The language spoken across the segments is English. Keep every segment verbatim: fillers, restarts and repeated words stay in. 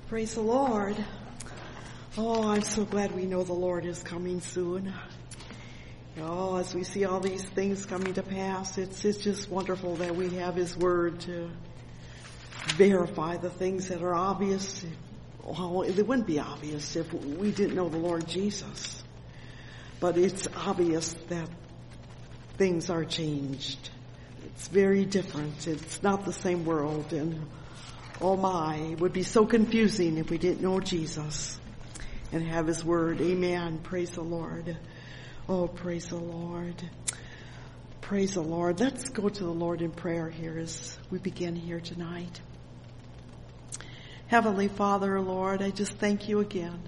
Praise the Lord. Oh, I'm so glad we know the Lord is coming soon. Oh, as we see all these things coming to pass, it's, it's just wonderful that we have His Word to verify the things that are obvious. Well, it wouldn't be obvious if we didn't know the Lord Jesus. But it's obvious that things are changed. It's very different. It's not the same world. And oh my, it would be so confusing if we didn't know Jesus and have His Word. Amen. Praise the Lord. Oh, praise the Lord. Praise the Lord. Let's go to the Lord in prayer here as we begin here tonight. Heavenly Father, Lord, I just thank You again.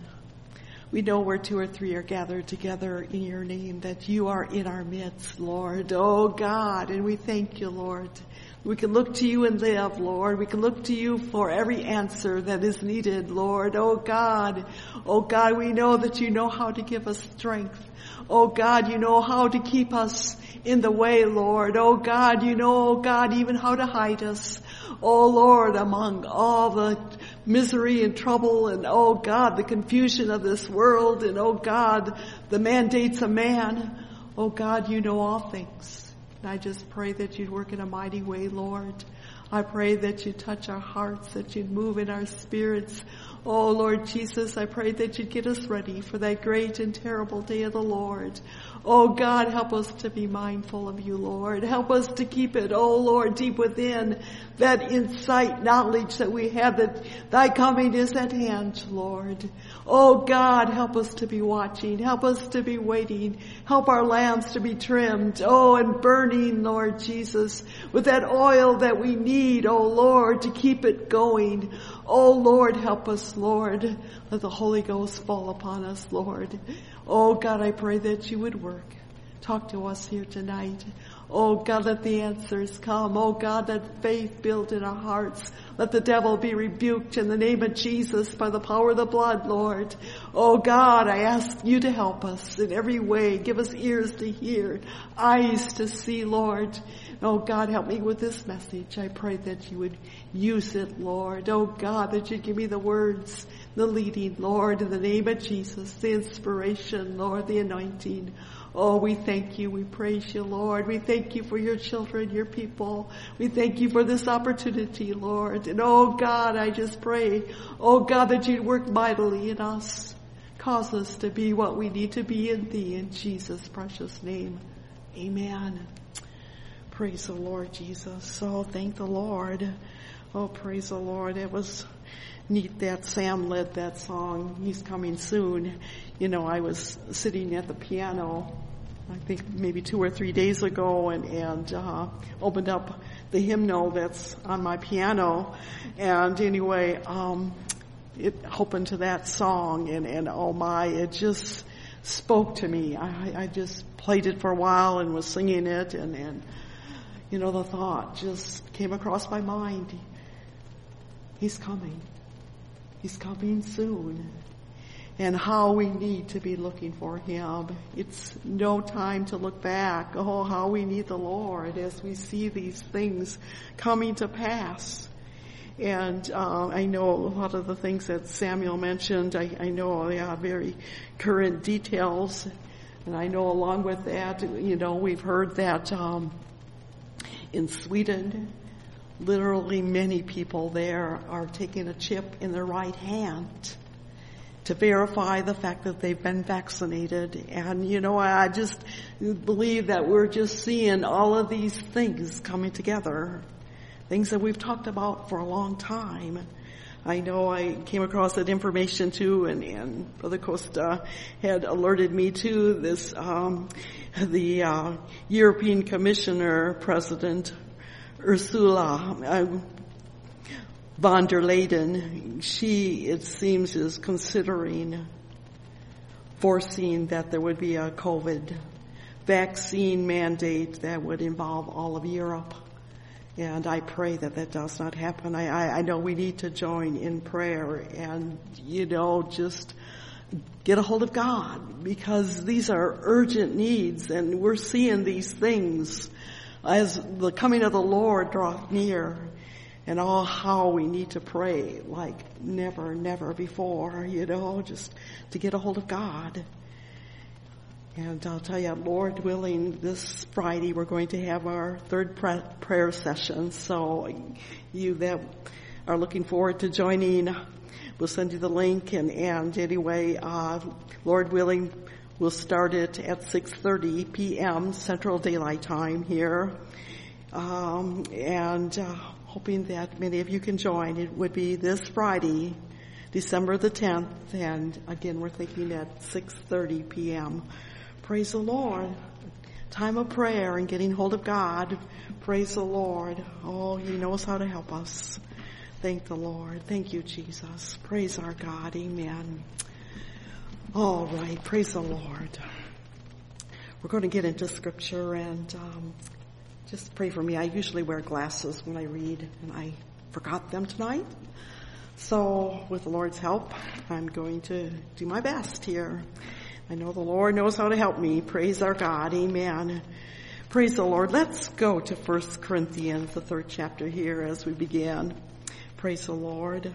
We know where two or three are gathered together in Your name, that You are in our midst, Lord. Oh, God, and we thank You, Lord. We can look to You and live, Lord. We can look to You for every answer that is needed, Lord. Oh, God. Oh, God, we know that You know how to give us strength. Oh, God, You know how to keep us in the way, Lord. Oh, God, You know, oh, God, even how to hide us. Oh, Lord, among all the misery and trouble and, oh, God, the confusion of this world and, oh, God, the mandates of man. Oh, God, You know all things. And I just pray that You'd work in a mighty way, Lord. I pray that You'd touch our hearts, that You'd move in our spirits. Oh, Lord Jesus, I pray that You'd get us ready for that great and terrible day of the Lord. Oh, God, help us to be mindful of You, Lord. Help us to keep it, oh, Lord, deep within that insight, knowledge that we have that Thy coming is at hand, Lord. Oh, God, help us to be watching. Help us to be waiting. Help our lamps to be trimmed, oh, and burning, Lord Jesus, with that oil that we need, oh, Lord, to keep it going. Oh, Lord, help us, Lord. Let the Holy Ghost fall upon us, Lord. Oh, God, I pray that You would work. Talk to us here tonight. Oh, God, let the answers come. Oh, God, let faith build in our hearts. Let the devil be rebuked in the name of Jesus by the power of the blood, Lord. Oh, God, I ask You to help us in every way. Give us ears to hear, eyes to see, Lord. Oh, God, help me with this message. I pray that You would use it, Lord. Oh, God, that You'd give me the words, the leading, Lord, in the name of Jesus, the inspiration, Lord, the anointing. Oh, we thank You. We praise You, Lord. We thank You for Your children, Your people. We thank You for this opportunity, Lord. And oh, God, I just pray, oh, God, that You'd work mightily in us. Cause us to be what we need to be in Thee, in Jesus' precious name. Amen. Praise the Lord Jesus. Oh, thank the Lord. Oh, praise the Lord. It was neat that Sam led that song, He's Coming Soon. You know, I was sitting at the piano, I think maybe two or three days ago, and, and uh, opened up the hymnal that's on my piano. And anyway, um, it opened to that song, and, and oh my, it just spoke to me. I, I just played it for a while and was singing it, and, and you know, the thought just came across my mind. He's coming. He's coming soon. And how we need to be looking for Him. It's no time to look back. Oh, how we need the Lord as we see these things coming to pass. And uh, I know a lot of the things that Samuel mentioned, I, I know they are very current details. And I know along with that, you know, we've heard that um, in Sweden, literally many people there are taking a chip in their right hand to verify the fact that they've been vaccinated. And, you know, I just believe that we're just seeing all of these things coming together, things that we've talked about for a long time. I know I came across that information too, and, and Brother Costa had alerted me to this, um, the uh, European Commissioner President Ursula uh, von der Leyen, she, it seems, is considering foreseeing that there would be a COVID vaccine mandate that would involve all of Europe. And I pray that that does not happen. I, I, I know we need to join in prayer and, you know, just get a hold of God, because these are urgent needs, and we're seeing these things as the coming of the Lord draweth near. and oh, how we need to pray like never, never before, you know, just to get a hold of God. And I'll tell you, Lord willing, this Friday we're going to have our third prayer session. So you that are looking forward to joining, we'll send you the link. And, and anyway, uh, Lord willing, we'll start it at six thirty p.m. Central Daylight Time here. Um, and uh, hoping that many of you can join. It would be this Friday, December the tenth. And again, we're thinking at six thirty p.m. Praise the Lord. Time of prayer and getting hold of God. Praise the Lord. Oh, He knows how to help us. Thank the Lord. Thank you, Jesus. Praise our God. Amen. All right. Praise the Lord. We're going to get into Scripture, and um, just pray for me. I usually wear glasses when I read, and I forgot them tonight. So with the Lord's help, I'm going to do my best here. I know the Lord knows how to help me. Praise our God. Amen. Praise the Lord. Let's go to First Corinthians, the third chapter here as we begin. Praise the Lord.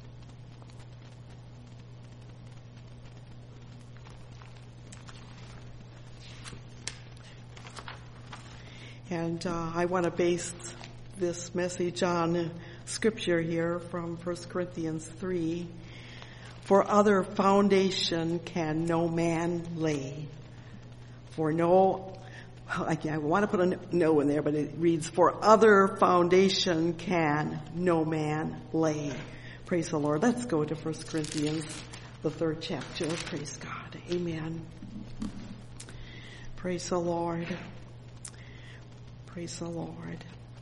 And uh, I want to base this message on Scripture here from First Corinthians three. For other foundation can no man lay. For no, I, I want to put a no in there, but it reads, for other foundation can no man lay. Praise the Lord. Let's go to First Corinthians, the third chapter. Praise God. Amen. Praise the Lord. Praise the Lord.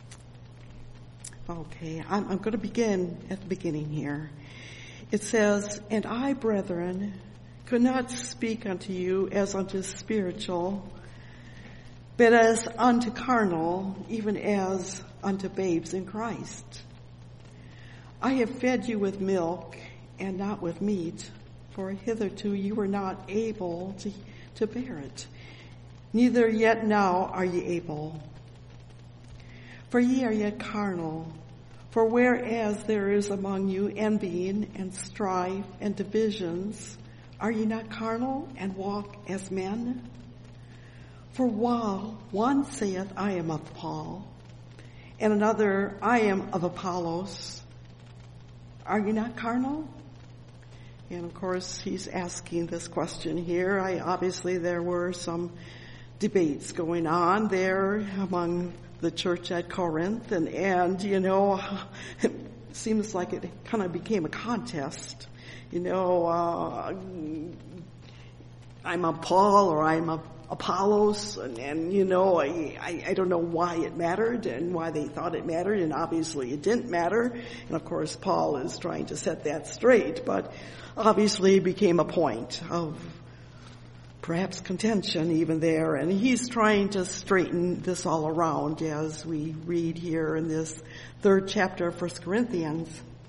Okay, I'm, I'm going to begin at the beginning here. It says, and I, brethren, could not speak unto you as unto spiritual, but as unto carnal, even as unto babes in Christ. I have fed you with milk and not with meat, for hitherto you were not able to, to bear it, neither yet now are ye able. For ye are yet carnal. For whereas there is among you envying and strife and divisions, are ye not carnal and walk as men? For while one saith, I am of Paul, and another, I am of Apollos, are ye not carnal? And of course, he's asking this question here. I, obviously, there were some debates going on there among the church at Corinth, and, and, you know, it seems like it kind of became a contest. You know, uh, I'm a Paul or I'm a Apollos, and, and you know, I, I, I don't know why it mattered and why they thought it mattered, and obviously it didn't matter. And of course, Paul is trying to set that straight, but obviously it became a point of perhaps contention even there, and he's trying to straighten this all around as we read here in this third chapter of First Corinthians.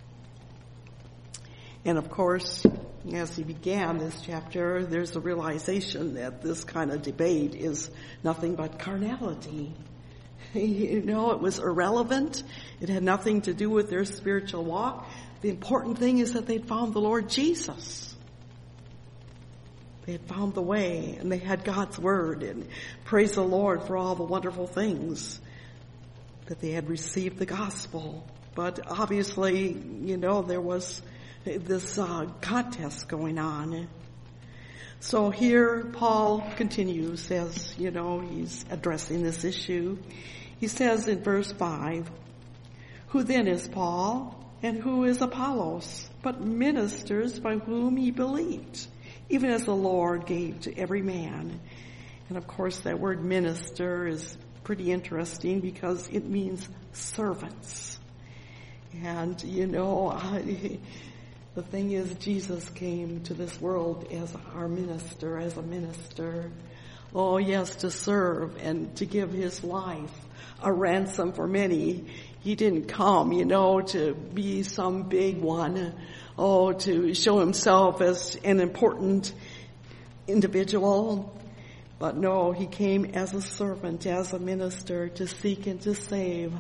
And of course, as he began this chapter, there's a realization that this kind of debate is nothing but carnality. You know, it was irrelevant. It had nothing to do with their spiritual walk. The important thing is that they'd found the Lord Jesus. They had found the way, and they had God's word, and praise the Lord for all the wonderful things that they had received the gospel. But obviously, you know, there was this uh, contest going on. So here Paul continues as, you know, he's addressing this issue. He says in verse five, who then is Paul, and who is Apollos, but ministers by whom he believed, even as the Lord gave to every man. And of course, that word minister is pretty interesting because it means servants. And, you know, I, the thing is, Jesus came to this world as our minister, as a minister. Oh, yes, to serve and to give his life a ransom for many. He didn't come, you know, to be some big one. Oh, to show himself as an important individual. But no, he came as a servant, as a minister, to seek and to save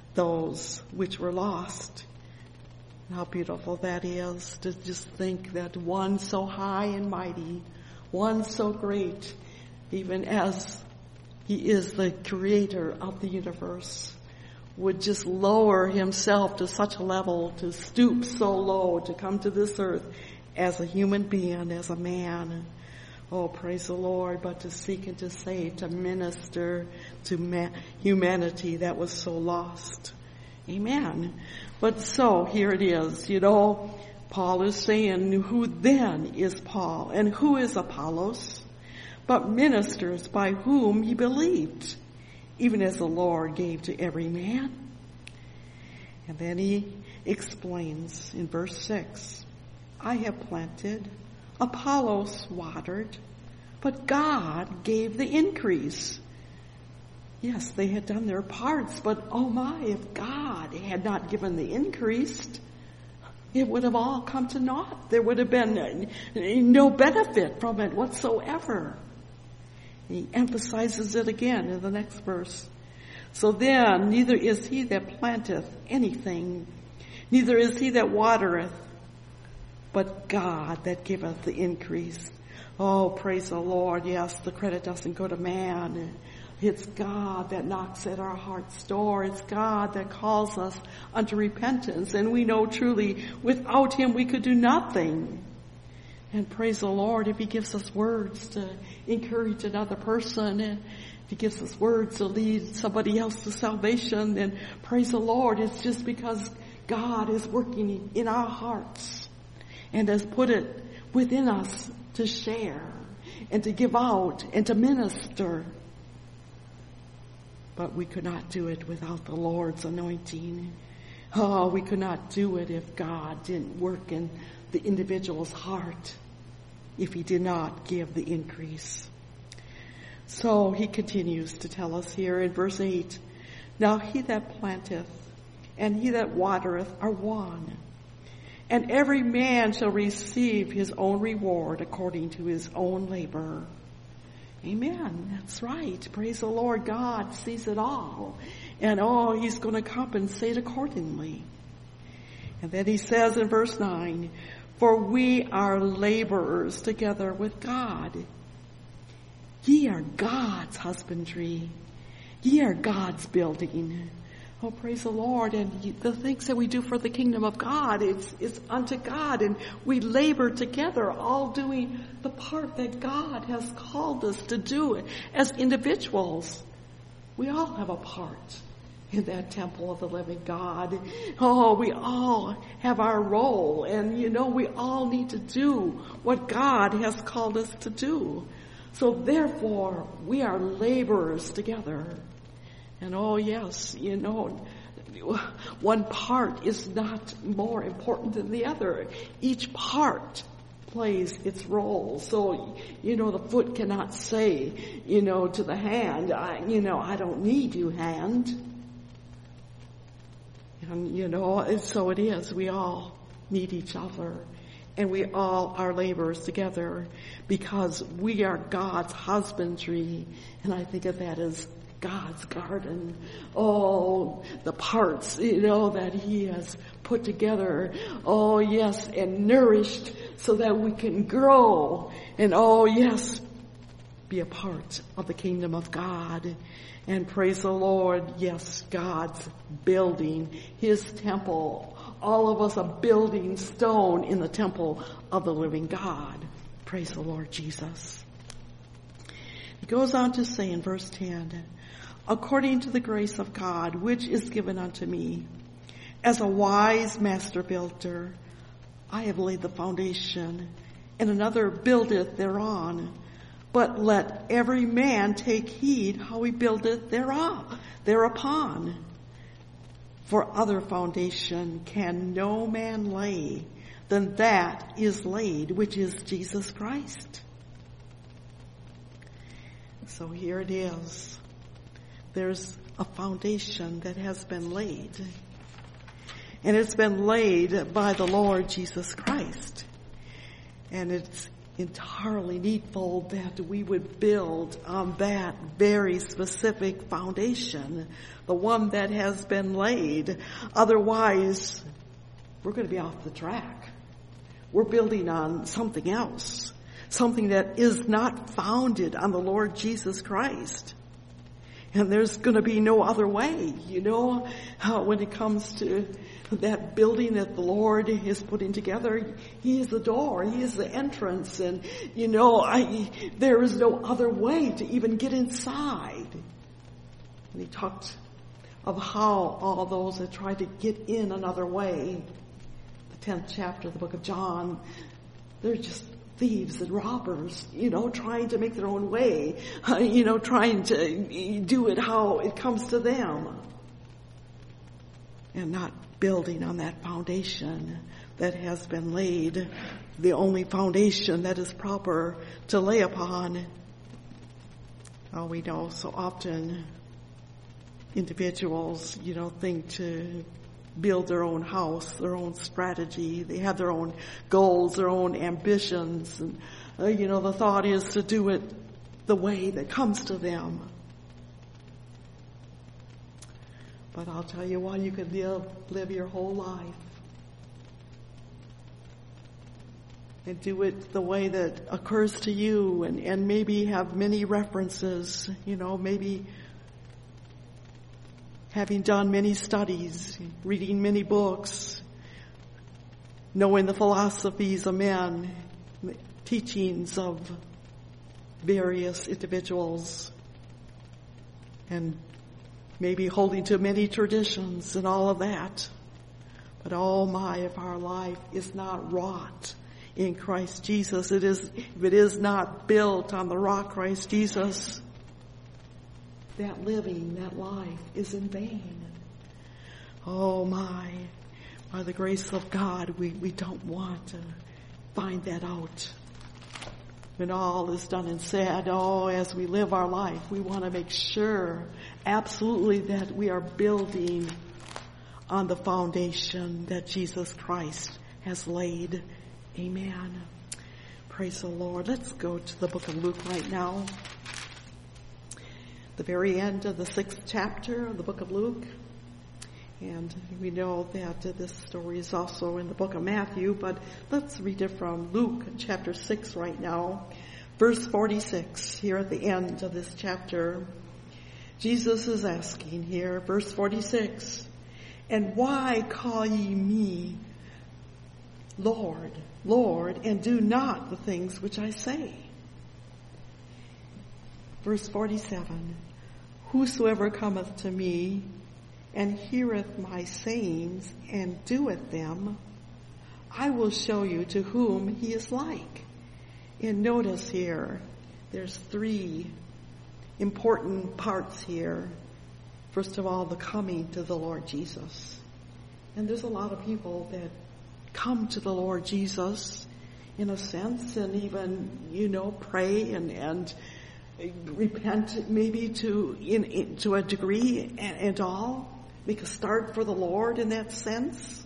those which were lost. How beautiful that is to just think that one so high and mighty, one so great, even as he is the creator of the universe, would just lower himself to such a level, to stoop so low, to come to this earth as a human being, as a man. Oh, praise the Lord, but to seek and to save, to minister to man, humanity that was so lost. Amen. But so, here it is, you know, Paul is saying, who then is Paul, and who is Apollos? But ministers by whom he believed, even as the Lord gave to every man. And then he explains in verse six, I have planted, Apollos watered, but God gave the increase. Yes, they had done their parts, but oh my, if God had not given the increase, it would have all come to naught. There would have been no benefit from it whatsoever. He emphasizes it again in the next verse. So then, neither is he that planteth anything, neither is he that watereth, but God that giveth the increase. Oh, praise the Lord. Yes, the credit doesn't go to man. It's God that knocks at our heart's door. It's God that calls us unto repentance. And we know truly without him we could do nothing. And praise the Lord if he gives us words to encourage another person, and if he gives us words to lead somebody else to salvation, then praise the Lord. It's just because God is working in our hearts and has put it within us to share and to give out and to minister. But we could not do it without the Lord's anointing. Oh, we could not do it if God didn't work in the individual's heart, if he did not give the increase. So he continues to tell us here in verse eight, now he that planteth and he that watereth are one, and every man shall receive his own reward according to his own labor. Amen. That's right. Praise the Lord. God sees it all. And oh, he's going to compensate accordingly. And then he says in verse nine, for we are laborers together with God. Ye are God's husbandry. Ye are God's building. Oh, praise the Lord. And the things that we do for the kingdom of God, it's, it's unto God. And we labor together, all doing the part that God has called us to do as individuals. We all have a part in that temple of the living God. Oh, we all have our role. And, you know, we all need to do what God has called us to do. So, therefore, we are laborers together. And oh yes, you know, one part is not more important than the other. Each part plays its role. So, you know, the foot cannot say, you know, to the hand, I, you know, I don't need you, hand. And, you know, and so it is. We all need each other. And we all are laborers together because we are God's husbandry. And I think of that as God's garden. Oh, the parts, you know, that he has put together. Oh, yes, and nourished so that we can grow. And oh, yes, be a part of the kingdom of God. And praise the Lord, yes, God's building his temple. All of us are building stone in the temple of the living God. Praise the Lord Jesus. He goes on to say in verse ten, according to the grace of God, which is given unto me, as a wise master builder, I have laid the foundation, and another buildeth thereon. But let every man take heed how he buildeth thereof, thereupon. For other foundation can no man lay than that is laid, which is Jesus Christ. So here it is. There's a foundation that has been laid. And it's been laid by the Lord Jesus Christ. And it's entirely needful that we would build on that very specific foundation, the one that has been laid. Otherwise, we're going to be off the track. We're building on something else, something that is not founded on the Lord Jesus Christ. And there's going to be no other way, you know, uh, when it comes to that building that the Lord is putting together. He is the door, He is the entrance, and, you know, I, there is no other way to even get inside. And He talked of how all those that try to get in another way, the tenth chapter of the book of John, they're just thieves and robbers, you know, trying to make their own way, uh, you know, trying to do it how it comes to them, and not building on that foundation that has been laid, the only foundation that is proper to lay upon. Oh, we know so often individuals, you know, think to build their own house, their own strategy. They have their own goals, their own ambitions. And, uh, you know, the thought is to do it the way that comes to them. But I'll tell you what, you could live, live your whole life and do it the way that occurs to you, and, and maybe have many references, you know, maybe having done many studies, reading many books, knowing the philosophies of men, teachings of various individuals, and maybe holding to many traditions and all of that. But oh my, if our life is not wrought in Christ Jesus, it is, if it is not built on the rock Christ Jesus, that living, that life is in vain. Oh my, by the grace of God, we, we don't want to find that out. When all is done and said, oh, as we live our life, we want to make sure absolutely that we are building on the foundation that Jesus Christ has laid. Amen. Praise the Lord. Let's go to the book of Luke right now. The very end of the sixth chapter of the book of Luke. And we know that this story is also in the book of Matthew, but let's read it from Luke chapter six right now. Verse forty-six, here at the end of this chapter. Jesus is asking here, verse forty-six, "And why call ye me Lord, Lord, and do not the things which I say?" Verse forty-seven, "Whosoever cometh to me and heareth my sayings and doeth them, I will show you to whom he is like." And notice here, there's three important parts here. First of all, the coming to the Lord Jesus. And there's a lot of people that come to the Lord Jesus in a sense, and even, you know, pray and, and repent maybe to in, in to a degree and, and all. Make a start for the Lord in that sense.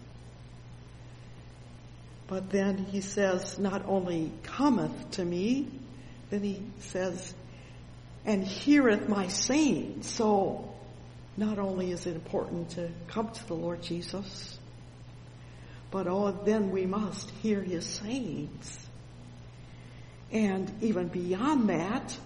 But then he says, not only cometh to me, then he says, and heareth my sayings. So not only is it important to come to the Lord Jesus, but oh, then we must hear his sayings. And even beyond that,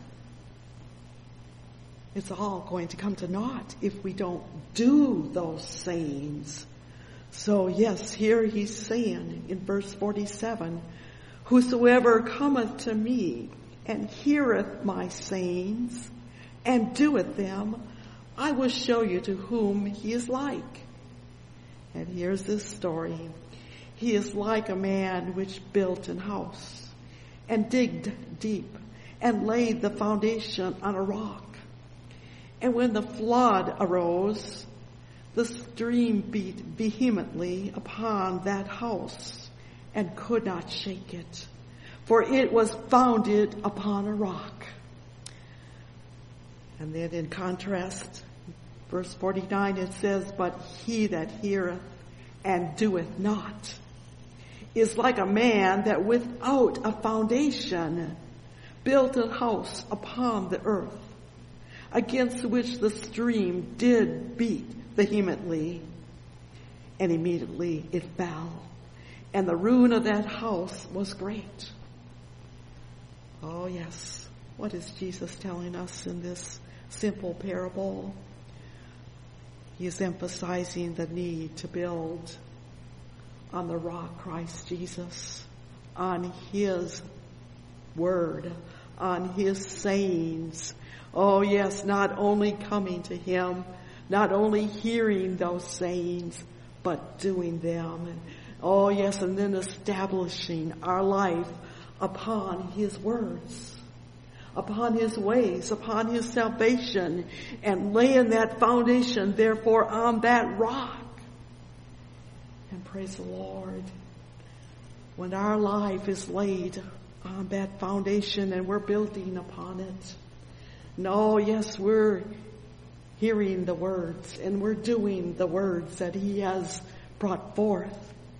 it's all going to come to naught if we don't do those sayings. So yes, here he's saying in verse forty-seven, "Whosoever cometh to me and heareth my sayings and doeth them, I will show you to whom he is like." And here's this story. "He is like a man which built an house and digged deep and laid the foundation on a rock. And when the flood arose, the stream beat vehemently upon that house and could not shake it, for it was founded upon a rock." And then in contrast, verse forty-nine, it says, "But he that heareth and doeth not is like a man that without a foundation built a house upon the earth, against which the stream did beat vehemently, and immediately it fell, and the ruin of that house was great. Oh yes, what is Jesus telling us in this simple parable? He is emphasizing the need to build on the rock, Christ Jesus, on His word, on His sayings. Oh yes, not only coming to Him, not only hearing those sayings, but doing them. And, oh yes, and then establishing our life upon His words, upon His ways, upon His salvation, and laying that foundation, therefore, on that rock. And praise the Lord, when our life is laid on that foundation and we're building upon it, no, yes, we're hearing the words and we're doing the words that He has brought forth.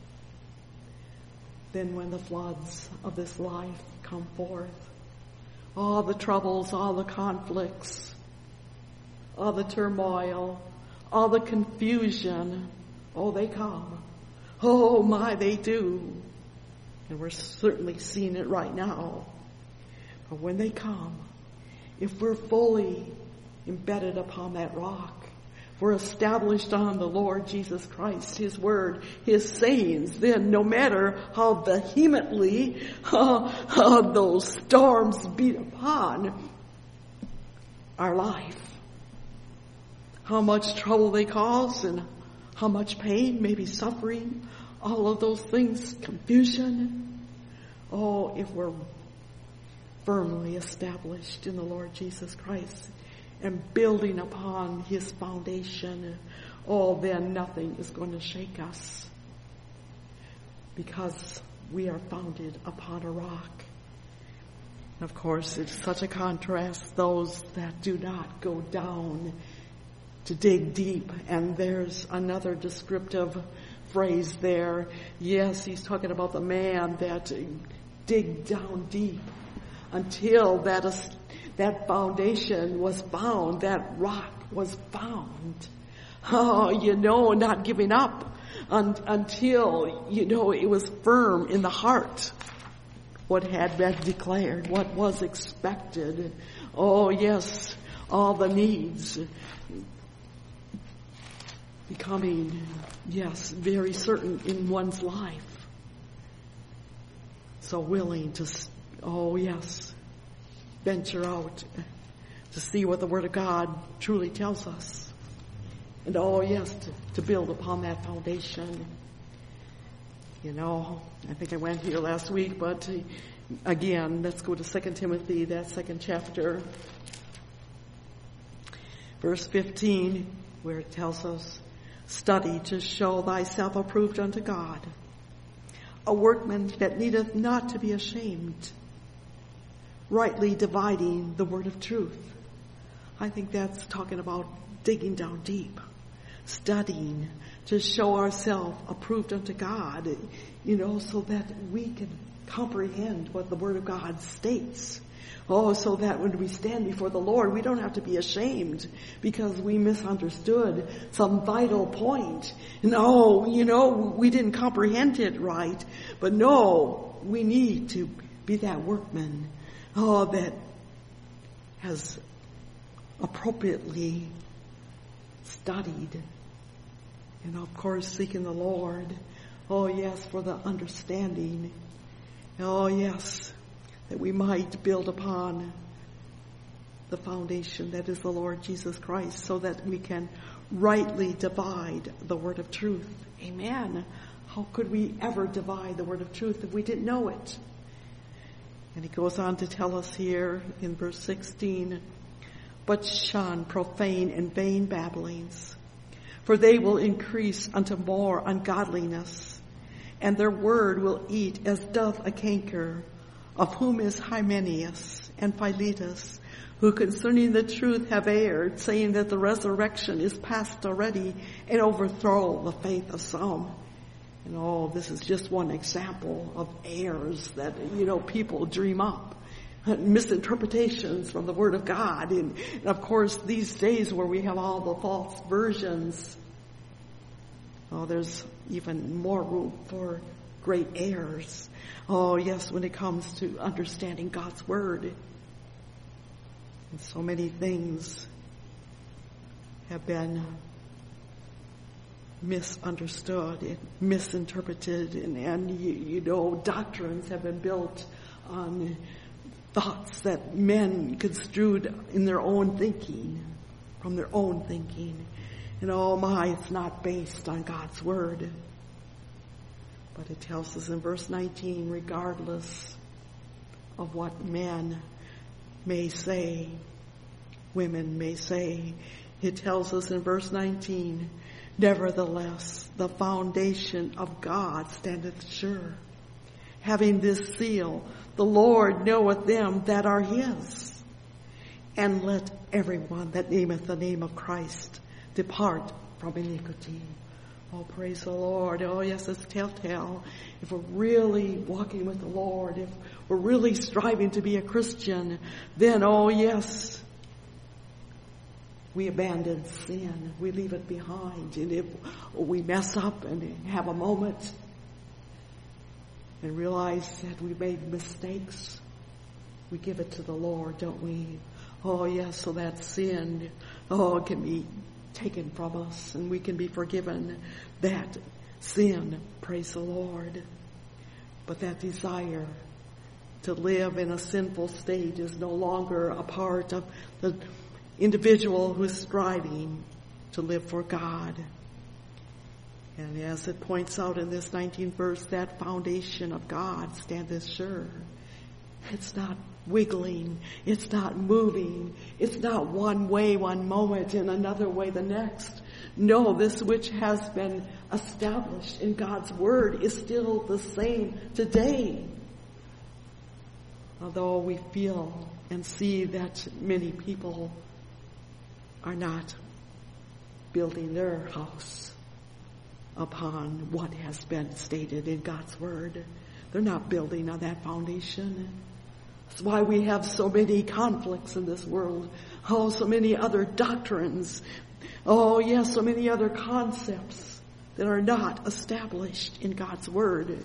Then when the floods of this life come forth, all the troubles, all the conflicts, all the turmoil, all the confusion, oh, they come. Oh my, they do. And we're certainly seeing it right now. But when they come, if we're fully embedded upon that rock, we're established on the Lord Jesus Christ, His word, His sayings, then no matter how vehemently uh, uh, those storms beat upon our life, how much trouble they cause and how much pain, maybe suffering, all of those things, confusion. Oh, if we're firmly established in the Lord Jesus Christ and building upon His foundation, oh, then nothing is going to shake us, because we are founded upon a rock. Of course, it's such a contrast, those that do not go down to dig deep. And there's another descriptive phrase there. Yes, he's talking about the man that dig down deep until that is, that foundation was found, that rock was found. Oh, you know, not giving up un, until, you know, it was firm in the heart. What had been declared, what was expected. Oh, yes, all the needs becoming, yes, very certain in one's life. So willing to, oh, yes, venture out to see what the Word of God truly tells us. And oh, yes, to, to build upon that foundation. You know, I think I went here last week, but uh, again, let's go to Second Timothy, that second chapter, verse fifteen, where it tells us, study to show thyself approved unto God, a workman that needeth not to be ashamed, rightly dividing the word of truth. I think that's talking about digging down deep, studying to show ourselves approved unto God, you know, so that we can comprehend what the Word of God states. Oh, so that when we stand before the Lord, we don't have to be ashamed because we misunderstood some vital point. No, you know, we didn't comprehend it right. But no, we need to be that workman, oh, that has appropriately studied. And of course, seeking the Lord. Oh, yes, for the understanding. Oh, yes, that we might build upon the foundation that is the Lord Jesus Christ, so that we can rightly divide the word of truth. Amen. How could we ever divide the word of truth if we didn't know it? And he goes on to tell us here in verse sixteen, but shun profane and vain babblings, for they will increase unto more ungodliness, and their word will eat as doth a canker, of whom is Hymenaeus and Philetus, who concerning the truth have erred, saying that the resurrection is past already, and overthrow the faith of some. And oh, this is just one example of errors that, you know, people dream up. Misinterpretations from the Word of God. And, and of course, these days where we have all the false versions, oh, there's even more room for great errors. Oh, yes, when it comes to understanding God's Word. And so many things have been misunderstood and misinterpreted, and, and you, you know, doctrines have been built on thoughts that men construed in their own thinking, from their own thinking. And oh my, it's not based on God's Word. But it tells us in verse nineteen, regardless of what men may say, women may say, it tells us in verse nineteen, nevertheless, the foundation of God standeth sure, having this seal, the Lord knoweth them that are his. And let everyone that nameth the name of Christ depart from iniquity. Oh, praise the Lord. Oh, yes, it's telltale. If we're really walking with the Lord, if we're really striving to be a Christian, then, oh, yes, we abandon sin. We leave it behind. And if we mess up and have a moment and realize that we made mistakes, we give it to the Lord, don't we? Oh, yes, so that sin, oh, can be taken from us and we can be forgiven that sin, praise the Lord. But that desire to live in a sinful state is no longer a part of the individual who is striving to live for God. And as it points out in this nineteenth verse, that foundation of God standeth sure. It's not wiggling. It's not moving. It's not one way one moment and another way the next. No, this which has been established in God's Word is still the same today. Although we feel and see that many people are not building their house upon what has been stated in God's Word. They're not building on that foundation. That's why we have so many conflicts in this world. Oh, so many other doctrines. Oh, yes, so many other concepts that are not established in God's Word.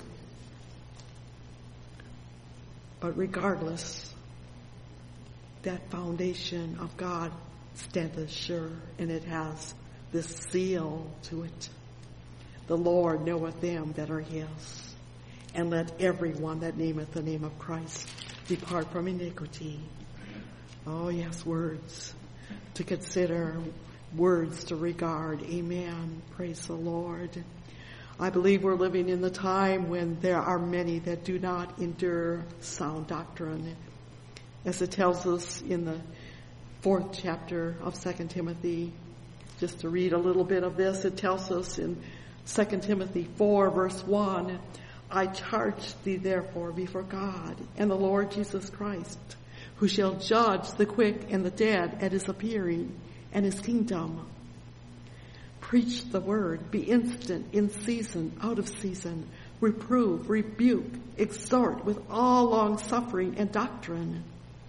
But regardless, that foundation of God standeth sure, and it has this seal to it. The Lord knoweth them that are his. And let everyone that nameth the name of Christ depart from iniquity. Oh, yes, words to consider, words to regard. Amen. Praise the Lord. I believe we're living in the time when there are many that do not endure sound doctrine. As it tells us in the fourth chapter of Second Timothy, just to read a little bit of this, it tells us in Second Timothy four, verse one, I charge thee therefore before God and the Lord Jesus Christ, who shall judge the quick and the dead at his appearing and his kingdom. Preach the word, be instant in season, out of season, reprove, rebuke, exhort with all long suffering and doctrine.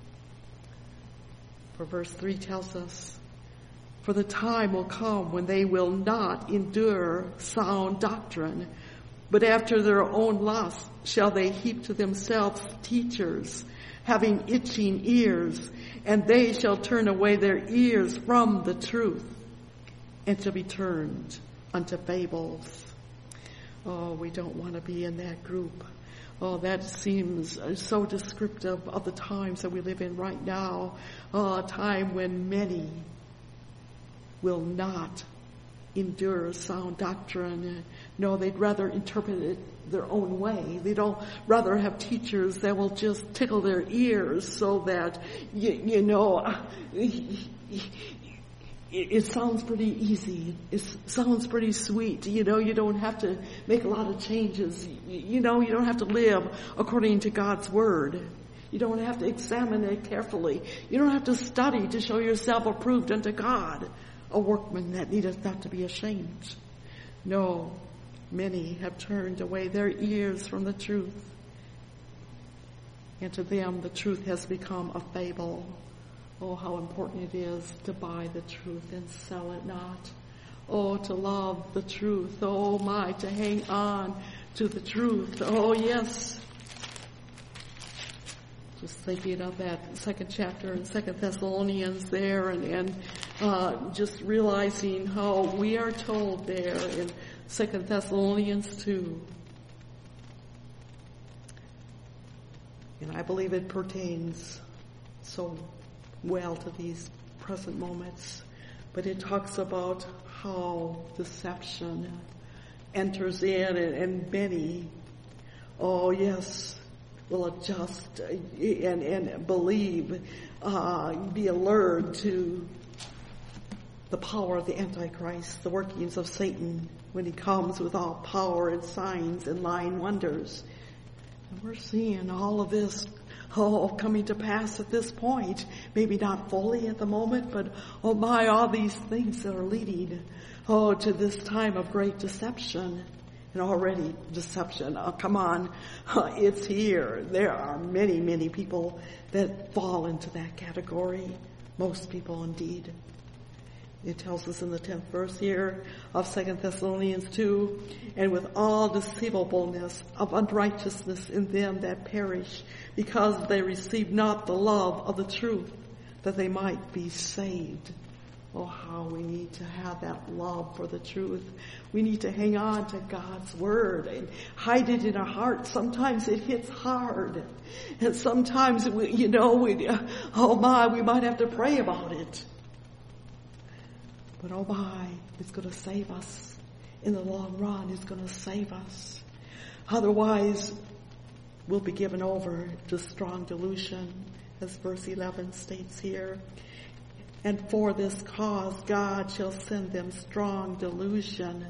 For verse three tells us, for the time will come when they will not endure sound doctrine, but after their own lust shall they heap to themselves teachers, having itching ears, and they shall turn away their ears from the truth, and to be turned unto fables. Oh, we don't want to be in that group. Oh, that seems so descriptive of the times that we live in right now. Oh, a time when many will not endure sound doctrine. No, they'd rather interpret it their own way. They don't rather have teachers that will just tickle their ears so that, you, you know, it, it sounds pretty easy. It sounds pretty sweet. You know, you don't have to make a lot of changes. You know, you don't have to live according to God's Word. You don't have to examine it carefully. You don't have to study to show yourself approved unto God, a workman that needeth not to be ashamed. No, many have turned away their ears from the truth. And to them, the truth has become a fable. Oh, how important it is to buy the truth and sell it not. Oh, to love the truth. Oh, my, to hang on to the truth. Oh, yes. Just thinking of that second chapter in Second Thessalonians there, and, and uh, just realizing how we are told there in Second Thessalonians two. And I believe it pertains so well to these present moments. But it talks about how deception enters in, and, and many, oh yes, will adjust and, and believe, uh, be alert to the power of the Antichrist, the workings of Satan when he comes with all power and signs and lying wonders. And we're seeing all of this oh, coming to pass at this point. Maybe not fully at the moment, but oh my, all these things that are leading oh to this time of great deception. And already deception, oh, come on, uh, it's here. There are many, many people that fall into that category. Most people indeed. It tells us in the tenth verse here of Second Thessalonians two, and with all deceivableness of unrighteousness in them that perish, because they receive not the love of the truth, that they might be saved. Oh, how we need to have that love for the truth. We need to hang on to God's word and hide it in our hearts. Sometimes it hits hard. And sometimes, we, you know, we, oh my, we might have to pray about it. But oh my, it's going to save us. In the long run, it's going to save us. Otherwise, we'll be given over to strong delusion, as verse eleven states here. And for this cause, God shall send them strong delusion,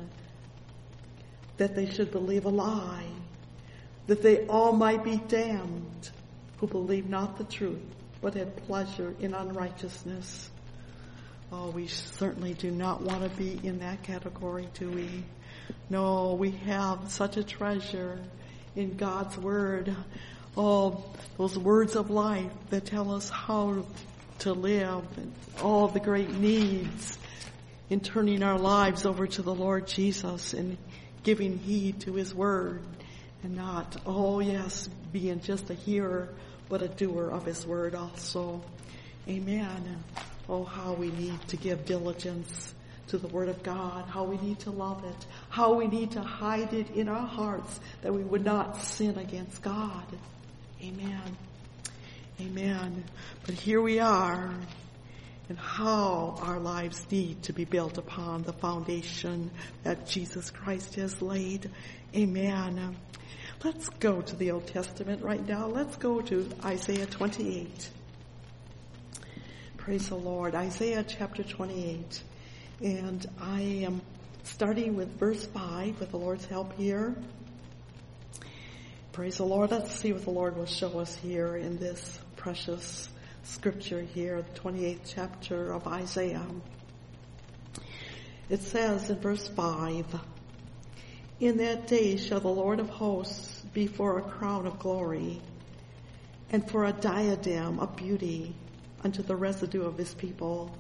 that they should believe a lie, that they all might be damned, who believe not the truth, but had pleasure in unrighteousness. Oh, we certainly do not want to be in that category, do we? No, we have such a treasure in God's word. Oh, those words of life that tell us how to live, and all the great needs in turning our lives over to the Lord Jesus and giving heed to his word, and not, oh yes, being just a hearer, but a doer of his word also. Amen. Oh, how we need to give diligence to the word of God, how we need to love it, how we need to hide it in our hearts that we would not sin against God. Amen. Amen. But here we are, and how our lives need to be built upon the foundation that Jesus Christ has laid. Amen. Let's go to the Old Testament right now. Let's go to Isaiah twenty-eight. Praise the Lord. Isaiah chapter twenty-eight. And I am starting with verse five with the Lord's help here. Praise the Lord. Let's see what the Lord will show us here in this precious scripture here, the twenty-eighth chapter of Isaiah. It says in verse five, "In that day shall the Lord of hosts be for a crown of glory, and for a diadem of beauty unto the residue of his people."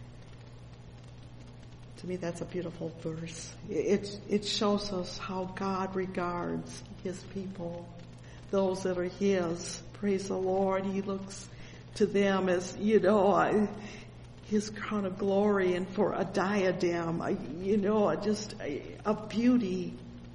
To me, that's a beautiful verse. It, it shows us how God regards his people, those that are his. Praise the Lord. He looks to them as, you know, his crown of glory, and for a diadem, you know, just a, a beauty.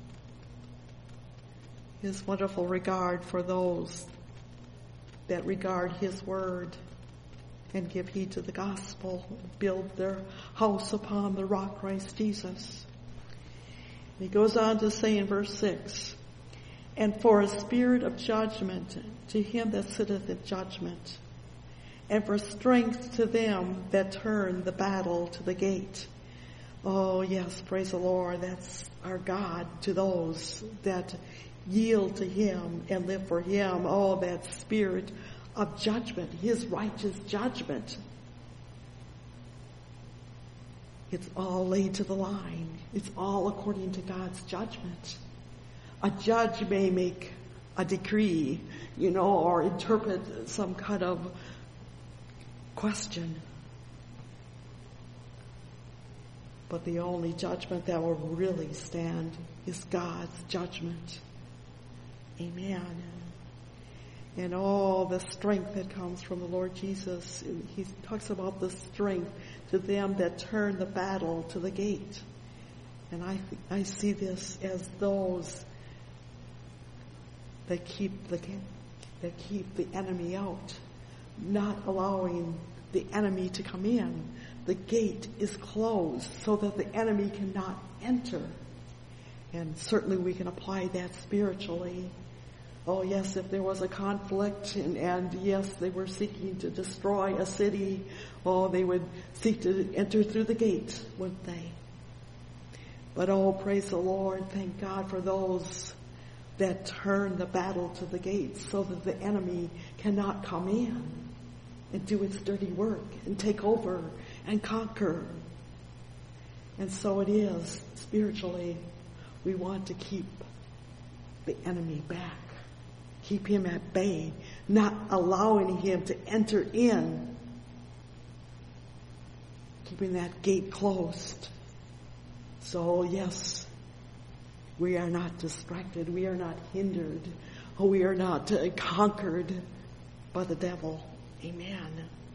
His wonderful regard for those that regard his word and give heed to the gospel, build their house upon the rock Christ Jesus. And he goes on to say in verse six, "And for a spirit of judgment to him that sitteth in judgment, and for strength to them that turn the battle to the gate." Oh yes, praise the Lord, that's our God to those that yield to him and live for him. Oh, that spirit of judgment, his righteous judgment. It's all laid to the line. It's all according to God's judgment. A judge may make a decree, you know, or interpret some kind of question. But the only judgment that will really stand is God's judgment. Amen. And all the strength that comes from the Lord Jesus. He talks about the strength to them that turn the battle to the gate. And I I see this as those that keep the that keep the enemy out, not allowing the enemy to come in. The gate is closed so that the enemy cannot enter. And certainly we can apply that spiritually. Oh yes, if there was a conflict and, and yes, they were seeking to destroy a city, oh, they would seek to enter through the gate, wouldn't they? But oh, praise the Lord, thank God for those that turn the battle to the gate so that the enemy cannot come in and do its dirty work and take over and conquer. And so it is spiritually. We want to keep the enemy back. Keep him at bay, not allowing him to enter in. Keeping that gate closed. So yes, we are not distracted. We are not hindered. Or we are not uh, conquered by the devil. Amen.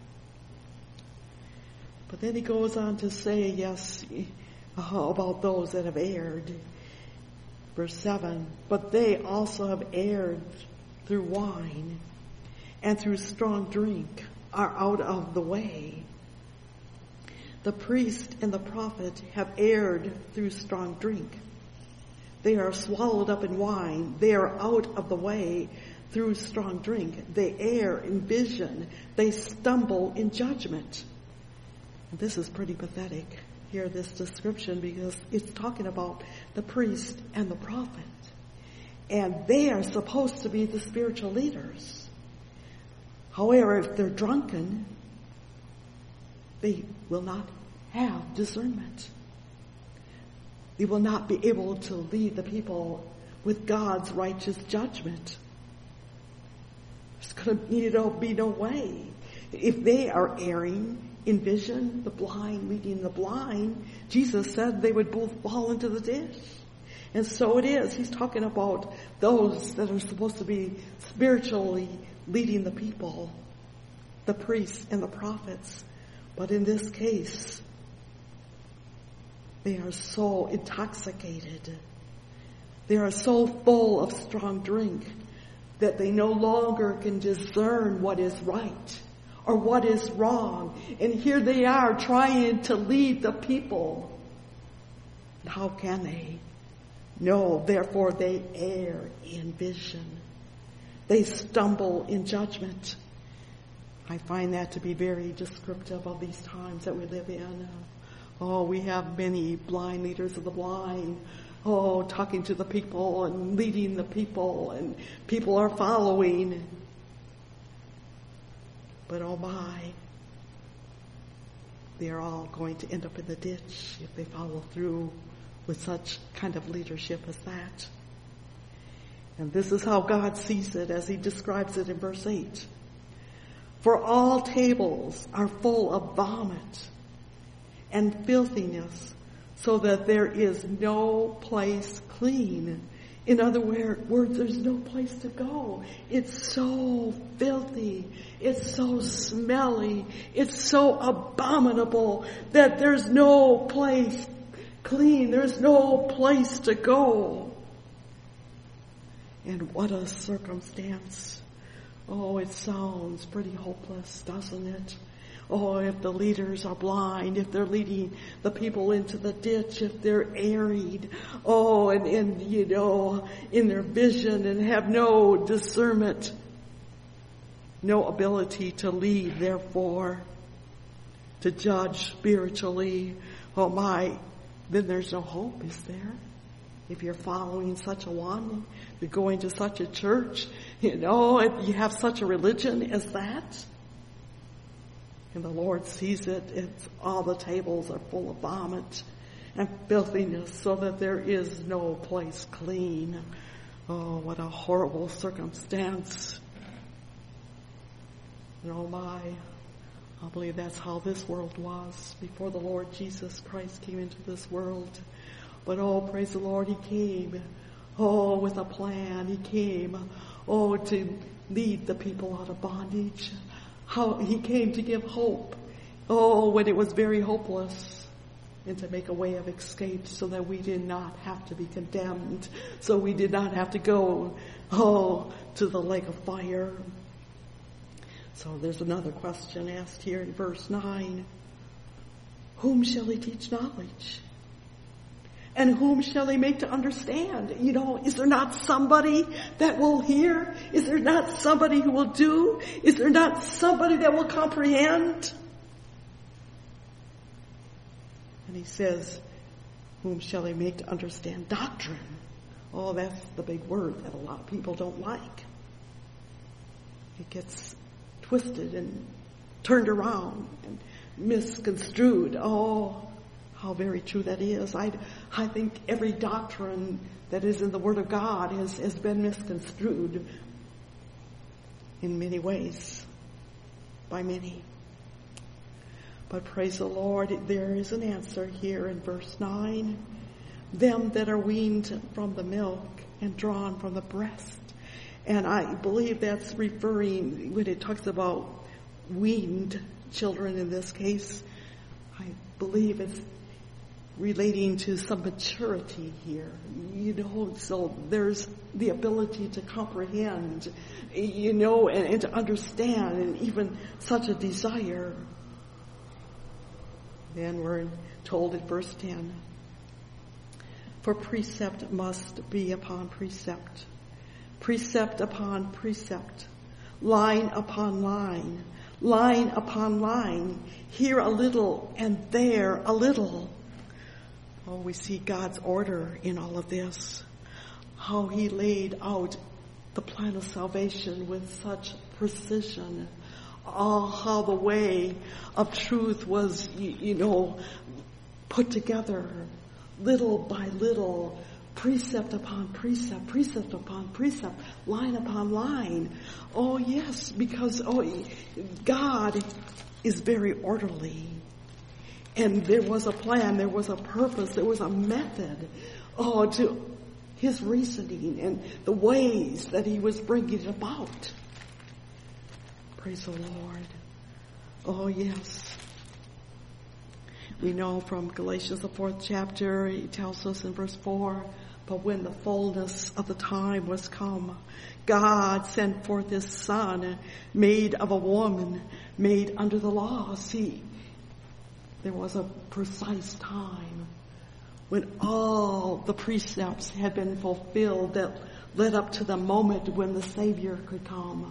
But then he goes on to say, yes, uh, about those that have erred. Verse seven, but they also have erred through wine and through strong drink are out of the way. The priest and the prophet have erred through strong drink. They are swallowed up in wine. They are out of the way through strong drink. They err in vision. They stumble in judgment. And this is pretty pathetic here, this description, because it's talking about the priest and the prophet. And they are supposed to be the spiritual leaders. However, if they're drunken, they will not have discernment. They will not be able to lead the people with God's righteous judgment. There's going to need to be no way. If they are erring in vision, the blind leading the blind, Jesus said they would both fall into the ditch. And so it is. He's talking about those that are supposed to be spiritually leading the people, the priests and the prophets. But in this case, they are so intoxicated. They are so full of strong drink that they no longer can discern what is right or what is wrong. And here they are trying to lead the people. How can they? No, therefore they err in vision. They stumble in judgment. I find that to be very descriptive of these times that we live in. Oh, we have many blind leaders of the blind. Oh, talking to the people and leading the people, and people are following. But oh my, they're all going to end up in the ditch if they follow through with such kind of leadership as that. And this is how God sees it as he describes it in verse eight. For all tables are full of vomit and filthiness, so that there is no place clean. In other words, there's no place to go. It's so filthy. It's so smelly. It's so abominable that there's no place clean. There's no place to go. And what a circumstance. Oh, it sounds pretty hopeless, doesn't it? Oh, if the leaders are blind, if they're leading the people into the ditch, if they're erring, oh, and, and, you know, in their vision and have no discernment, no ability to lead, therefore, to judge spiritually, oh my, then there's no hope, is there? If you're following such a one, you're going to such a church, you know, if you have such a religion as that, And the Lord sees it. It's all the tables are full of vomit and filthiness, so that there is no place clean. Oh, what a horrible circumstance. And oh my, I believe that's how this world was before the Lord Jesus Christ came into this world. But oh, praise the Lord, he came, oh, with a plan. He came, oh, to lead the people out of bondage. How he came to give hope, oh, when it was very hopeless, and to make a way of escape so that we did not have to be condemned, so we did not have to go, oh, to the lake of fire. So there's another question asked here in verse nine. Whom shall he teach knowledge? And whom shall he make to understand? You know, is there not somebody that will hear? Is there not somebody who will do? Is there not somebody that will comprehend? And he says, whom shall he make to understand doctrine? Oh, that's the big word that a lot of people don't like. It gets twisted and turned around and misconstrued. Oh, how very true that is. I, I think every doctrine that is in the Word of God has, has been misconstrued in many ways by many. But praise the Lord, there is an answer here in verse nine. Them that are weaned from the milk and drawn from the breast. And I believe that's referring, when it talks about weaned children in this case, I believe it's relating to some maturity here. You know, so there's the ability to comprehend, you know, and, and to understand, and even such a desire. Then we're told in verse ten, for precept must be upon precept, precept upon precept, line upon line, line upon line, here a little and there a little. Oh, we see God's order in all of this. How he laid out the plan of salvation with such precision. Oh, how the way of truth was, you, you know, put together little by little, precept upon precept, precept upon precept, line upon line. Oh, yes, because oh, God is very orderly. And there was a plan, there was a purpose, there was a method, oh, to his reasoning and the ways that he was bringing it about. Praise the Lord. Oh, yes. We know from Galatians, the fourth chapter, he tells us in verse four, but when the fullness of the time was come, God sent forth his Son, made of a woman, made under the law. See, there was a precise time when all the precepts had been fulfilled that led up to the moment when the Savior could come.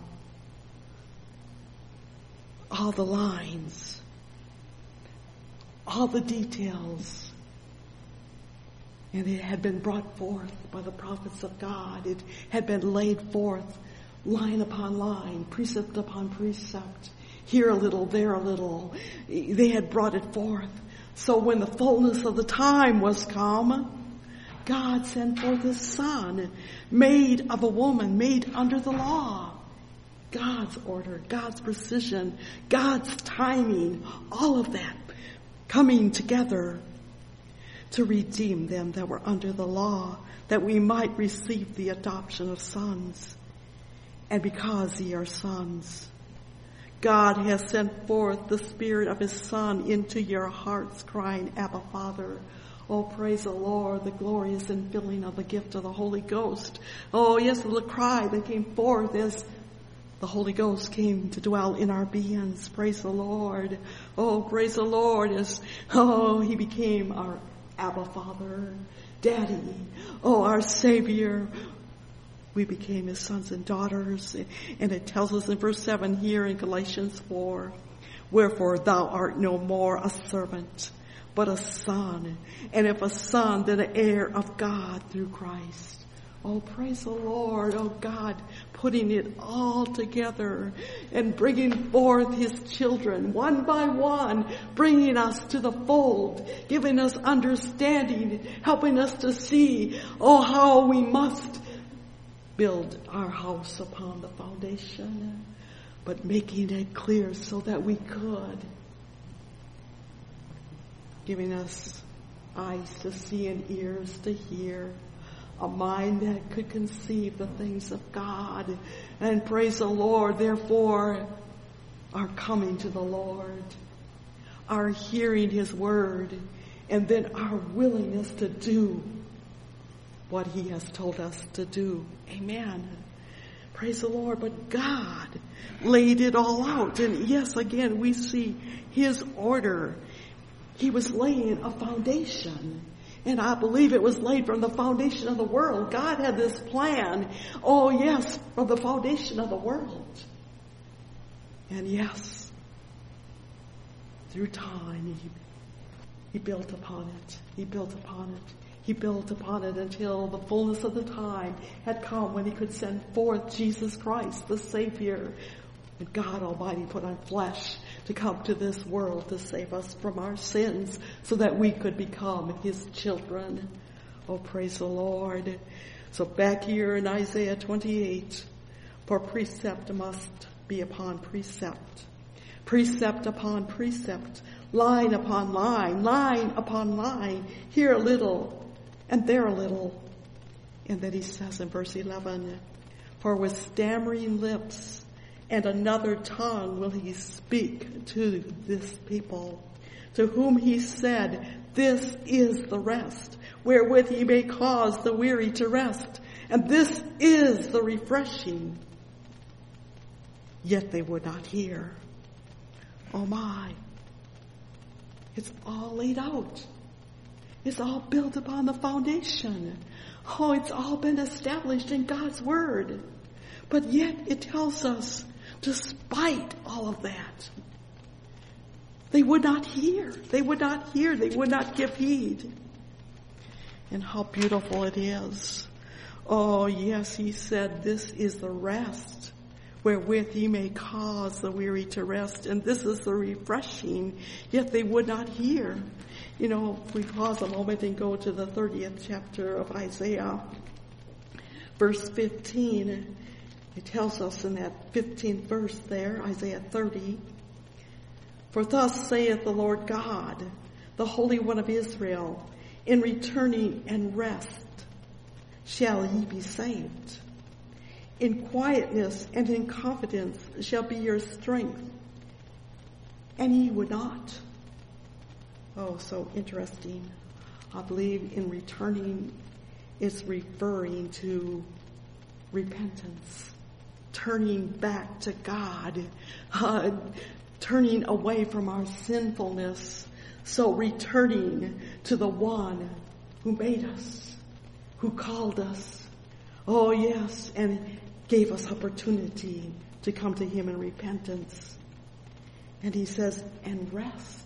All the lines, all the details, and it had been brought forth by the prophets of God. It had been laid forth line upon line, precept upon precept, here a little, there a little. They had brought it forth. So when the fullness of the time was come, God sent forth his Son, made of a woman, made under the law. God's order, God's precision, God's timing, all of that coming together to redeem them that were under the law, that we might receive the adoption of sons. And because ye are sons, God has sent forth the Spirit of his Son into your hearts, crying, Abba, Father. Oh, praise the Lord, the glorious infilling of the gift of the Holy Ghost. Oh, yes, the cry that came forth as the Holy Ghost came to dwell in our beings. Praise the Lord. Oh, praise the Lord as, oh, he became our Abba Father, Daddy. Oh, our Savior. We became his sons and daughters. And it tells us in verse seven here in Galatians four, wherefore thou art no more a servant, but a son. And if a son, then an heir of God through Christ. Oh, praise the Lord. Oh, God, putting it all together and bringing forth his children one by one, bringing us to the fold, giving us understanding, helping us to see, oh, how we must build our house upon the foundation, but making it clear so that we could, giving us eyes to see and ears to hear, a mind that could conceive the things of God. And praise the Lord, therefore, our coming to the Lord, our hearing his word, and then our willingness to do what he has told us to do. Amen. Praise the Lord. But God laid it all out. And yes, again, we see his order. He was laying a foundation. And I believe it was laid from the foundation of the world. God had this plan. Oh, yes, from the foundation of the world. And yes, through time, he, he built upon it. He built upon it. He built upon it until the fullness of the time had come when he could send forth Jesus Christ, the Savior. And God Almighty put on flesh to come to this world to save us from our sins so that we could become his children. Oh, praise the Lord. So back here in Isaiah twenty-eight, for precept must be upon precept, precept upon precept, line upon line, line upon line, here a little and there a little. And then he says in verse eleven, for with stammering lips and another tongue will he speak to this people, to whom he said, this is the rest, wherewith he may cause the weary to rest, and this is the refreshing. Yet they would not hear. Oh my. It's all laid out. It's all built upon the foundation. Oh, it's all been established in God's word. But yet it tells us, despite all of that, they would not hear. They would not hear. They would not give heed. And how beautiful it is. Oh, yes, he said, this is the rest wherewith he may cause the weary to rest. And this is the refreshing. Yet they would not hear. You know, if we pause a moment and go to the thirtieth chapter of Isaiah, verse fifteen, it tells us in that fifteenth verse there, Isaiah thirty, for thus saith the Lord God, the Holy One of Israel, in returning and rest shall ye be saved. In quietness and in confidence shall be your strength, and ye would not. Oh, so interesting. I believe in returning is referring to repentance. Turning back to God, uh, turning away from our sinfulness. So returning to the one who made us, who called us. Oh yes, and gave us opportunity to come to him in repentance. And he says, and rest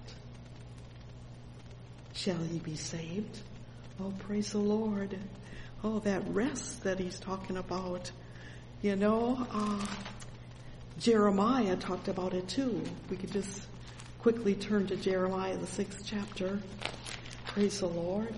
shall ye be saved. Oh, praise the Lord. Oh, that rest that he's talking about. You know, uh, Jeremiah talked about it too. We could just quickly turn to Jeremiah, the sixth chapter. Praise the Lord.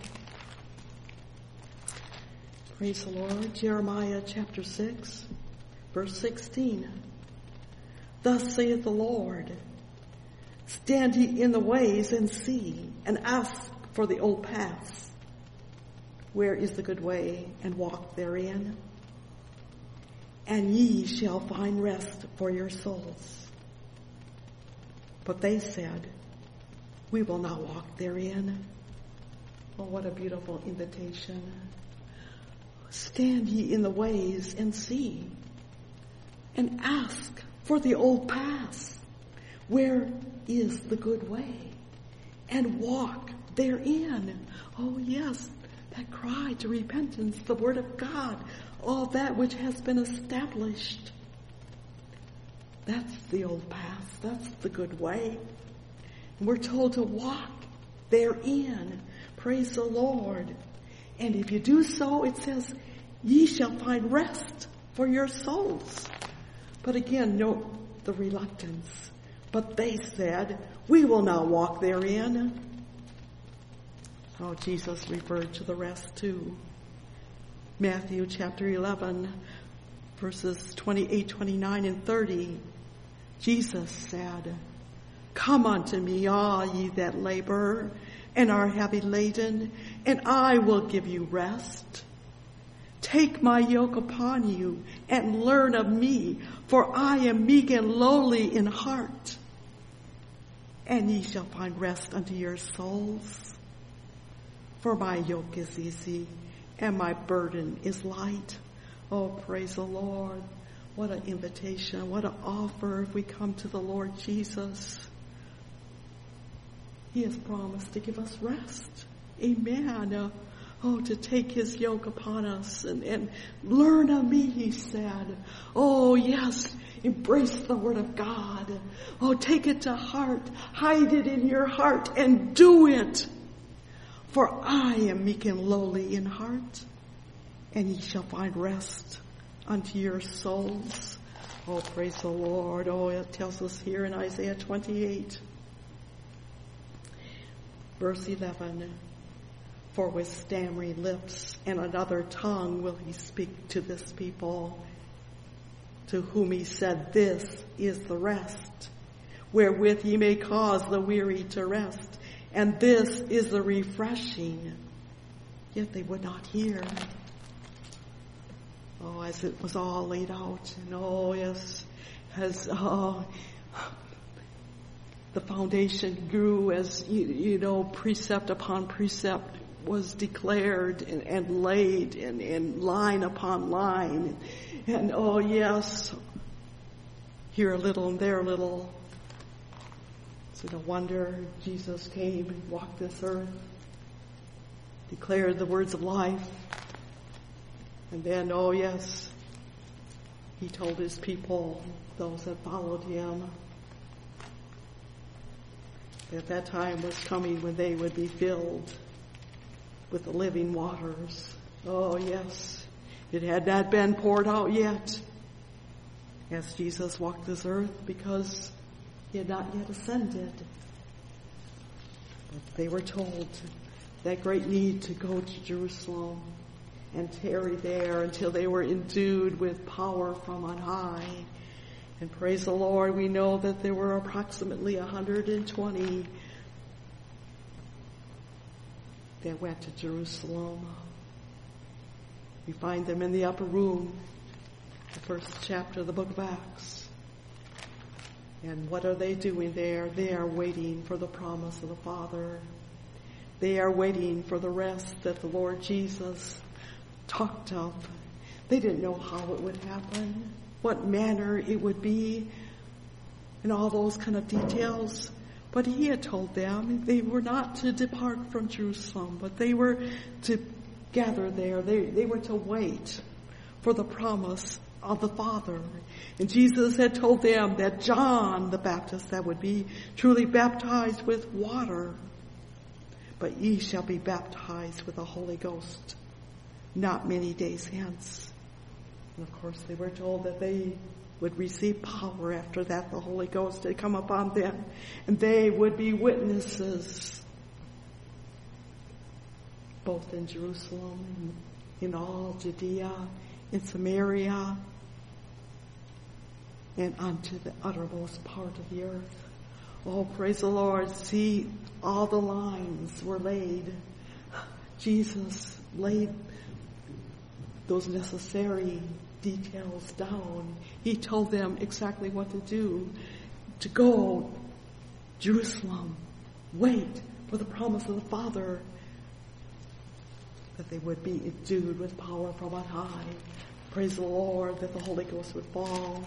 Praise the Lord. Jeremiah chapter six, verse sixteen. Thus saith the Lord, stand ye in the ways and see, and ask for the old paths. Where is the good way, and walk therein? And ye shall find rest for your souls. But they said, we will not walk therein. Oh, what a beautiful invitation. Stand ye in the ways and see, and ask for the old paths. Where is the good way? And walk therein. Oh yes, that cry to repentance, the word of God, all that which has been established. That's the old path. That's the good way. And we're told to walk therein. Praise the Lord. And if you do so, it says, ye shall find rest for your souls. But again, note the reluctance. But they said, we will not walk therein. Oh, Jesus referred to the rest too. Matthew chapter eleven, verses twenty-eight, twenty-nine, and thirty. Jesus said, come unto me, all ye that labor and are heavy laden, and I will give you rest. Take my yoke upon you and learn of me, for I am meek and lowly in heart, and ye shall find rest unto your souls. For my yoke is easy and my burden is light. Oh, praise the Lord. What an invitation, what an offer if we come to the Lord Jesus. He has promised to give us rest. Amen. Uh, oh, to take his yoke upon us and, and learn of me, he said. Oh, yes, embrace the word of God. Oh, take it to heart. Hide it in your heart and do it. For I am meek and lowly in heart, and ye shall find rest unto your souls. Oh, praise the Lord. Oh, it tells us here in Isaiah twenty-eight, verse eleven, for with stammering lips and another tongue will he speak to this people, to whom he said, this is the rest, wherewith ye may cause the weary to rest. And this is the refreshing. Yet they would not hear. Oh, as it was all laid out. And oh, yes, as oh, the foundation grew, as, you, you know, precept upon precept was declared and, and laid and, and line upon line. And, and oh, yes, here a little and there a little. So no wonder Jesus came and walked this earth, declared the words of life, and then, oh yes, he told his people, those that followed him, that that time was coming when they would be filled with the living waters. Oh yes, it had not been poured out yet as Jesus walked this earth, because he had not yet ascended. But they were told that great need to go to Jerusalem and tarry there until they were endued with power from on high. And praise the Lord, we know that there were approximately one hundred twenty that went to Jerusalem. We find them in the upper room, the first chapter of the book of Acts. And what are they doing there? They are waiting for the promise of the Father. They are waiting for the rest that the Lord Jesus talked of. They didn't know how it would happen, what manner it would be, and all those kind of details. But he had told them they were not to depart from Jerusalem, but they were to gather there. They, they were to wait for the promise of the Father. And Jesus had told them that John the Baptist that would be truly baptized with water, but ye shall be baptized with the Holy Ghost not many days hence. And of course they were told that they would receive power after that. The Holy Ghost had come upon them, and they would be witnesses both in Jerusalem and in all Judea, in Samaria, and unto the uttermost part of the earth. Oh, praise the Lord. See, all the lines were laid. Jesus laid those necessary details down. He told them exactly what to do. To go, Jerusalem, wait for the promise of the Father, that they would be endued with power from on high. Praise the Lord, that the Holy Ghost would fall.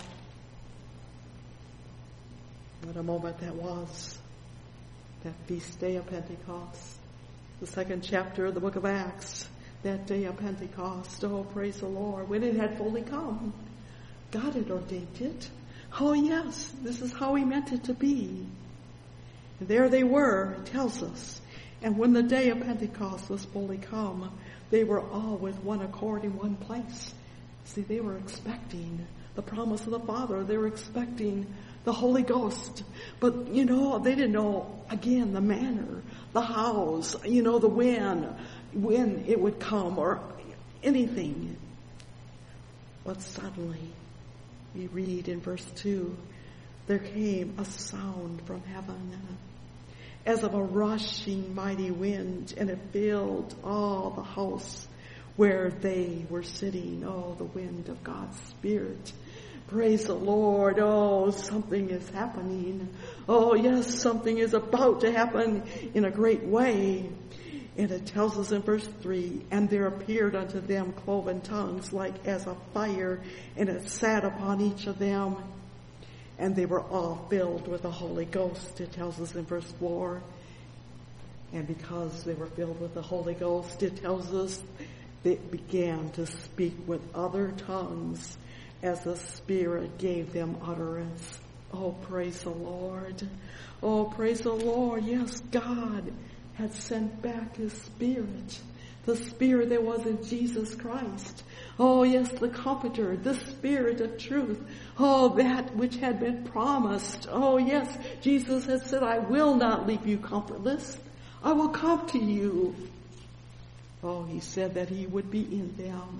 What a moment that was, that feast day of Pentecost. The second chapter of the book of Acts, that day of Pentecost. Oh, praise the Lord. When it had fully come, God had ordained it. Oh, yes, this is how he meant it to be. And there they were, it tells us. And when the day of Pentecost was fully come, they were all with one accord in one place. See, they were expecting the promise of the Father. They were expecting the Holy Ghost. But, you know, they didn't know, again, the manner, the hows, you know, the when, when it would come or anything. But suddenly, we read in verse two, there came a sound from heaven as of a rushing mighty wind, and it filled all the house where they were sitting. Oh, the wind of God's Spirit. Praise the Lord. Oh, something is happening. Oh, yes, something is about to happen in a great way. And it tells us in verse three, and there appeared unto them cloven tongues like as a fire, and it sat upon each of them. And they were all filled with the Holy Ghost, it tells us in verse four. And because they were filled with the Holy Ghost, it tells us they began to speak with other tongues as the Spirit gave them utterance. Oh, praise the Lord. Oh, praise the Lord. Yes, God had sent back His Spirit, the Spirit that was in Jesus Christ. Oh, yes, the Comforter, the Spirit of truth. Oh, that which had been promised. Oh, yes, Jesus had said, I will not leave you comfortless. I will come to you. Oh, He said that He would be in them.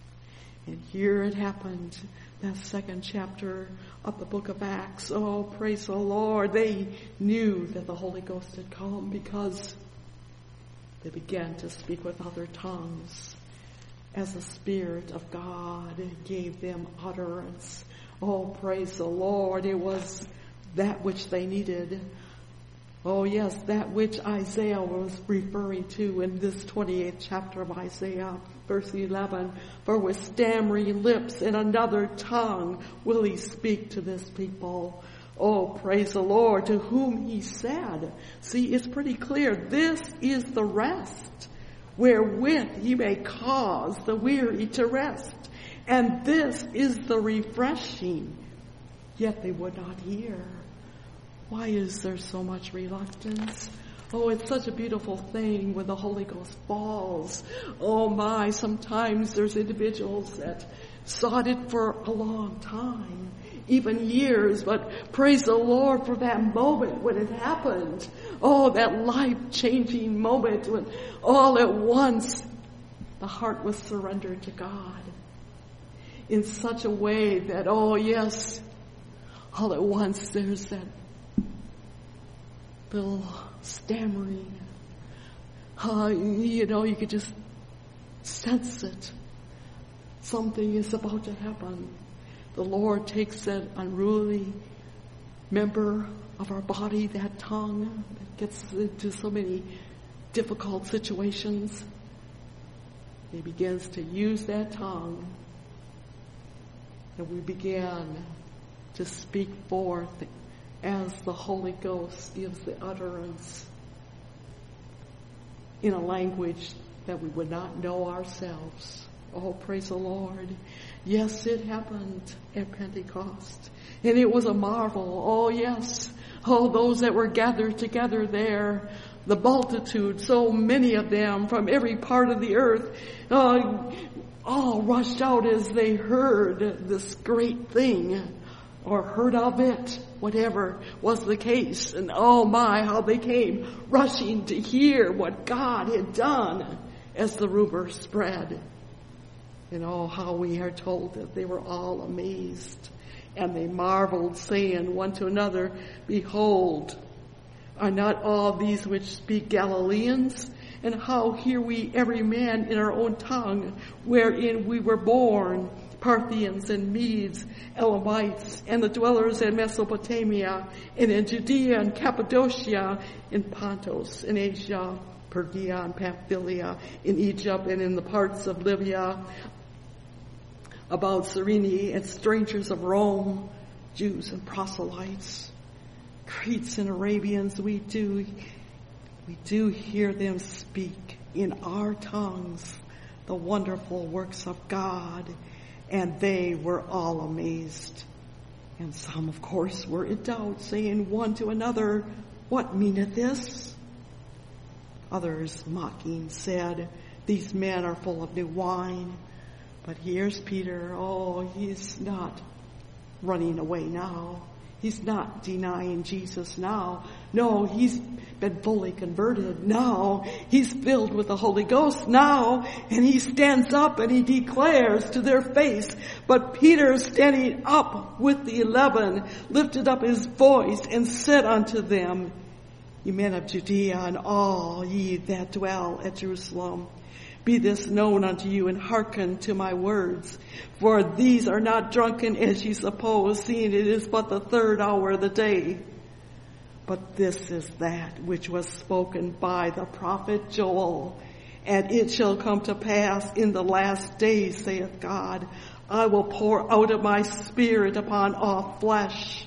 And here it happened, that second chapter of the book of Acts. Oh, praise the Lord. They knew that the Holy Ghost had come because they began to speak with other tongues as the Spirit of God gave them utterance. Oh, praise the Lord. It was that which they needed. Oh, yes, that which Isaiah was referring to in this twenty-eighth chapter of Isaiah, verse eleven. For with stammering lips and another tongue will He speak to this people. Oh, praise the Lord, to whom He said. See, it's pretty clear. This is the rest wherewith He may cause the weary to rest. And this is the refreshing. Yet they would not hear. Why is there so much reluctance? Oh, it's such a beautiful thing when the Holy Ghost falls. Oh my, sometimes there's individuals that sought it for a long time, even years, but praise the Lord for that moment when it happened. Oh, that life-changing moment when all at once the heart was surrendered to God in such a way that, oh yes, all at once there's that little stammering. Uh, you know, you could just sense it. Something is about to happen. The Lord takes that unruly member of our body, that tongue that gets into so many difficult situations. He begins to use that tongue, and we began to speak forth as the Holy Ghost gives the utterance in a language that we would not know ourselves. Oh, praise the Lord. Yes, it happened at Pentecost. And it was a marvel. Oh, yes. Oh, those that were gathered together there, the multitude, so many of them from every part of the earth, uh, all rushed out as they heard this great thing, or heard of it, whatever was the case. And oh my, how they came rushing to hear what God had done as the rumor spread. And oh, how we are told that they were all amazed. And they marveled, saying one to another, Behold, are not all these which speak Galileans? And how hear we every man in our own tongue, wherein we were born? Parthians and Medes, Elamites, and the dwellers in Mesopotamia, and in Judea and Cappadocia, in Pontus, in Asia, Phrygia and Pamphylia, in Egypt, and in the parts of Libya, about Cyrene, and strangers of Rome, Jews and proselytes, Cretes and Arabians, we do, we do hear them speak in our tongues the wonderful works of God. And they were all amazed. And some, of course, were in doubt, saying one to another, What meaneth this? Others, mocking, said, These men are full of new wine. But here's Peter. Oh, he's not running away now. He's not denying Jesus now. No, he's been fully converted now. He's filled with the Holy Ghost now. And he stands up and he declares to their face. But Peter, standing up with the eleven, lifted up his voice and said unto them, Ye men of Judea, and all ye that dwell at Jerusalem, be this known unto you, and hearken to my words. For these are not drunken as ye suppose, seeing it is but the third hour of the day. But this is that which was spoken by the prophet Joel. And it shall come to pass in the last days, saith God, I will pour out of my spirit upon all flesh.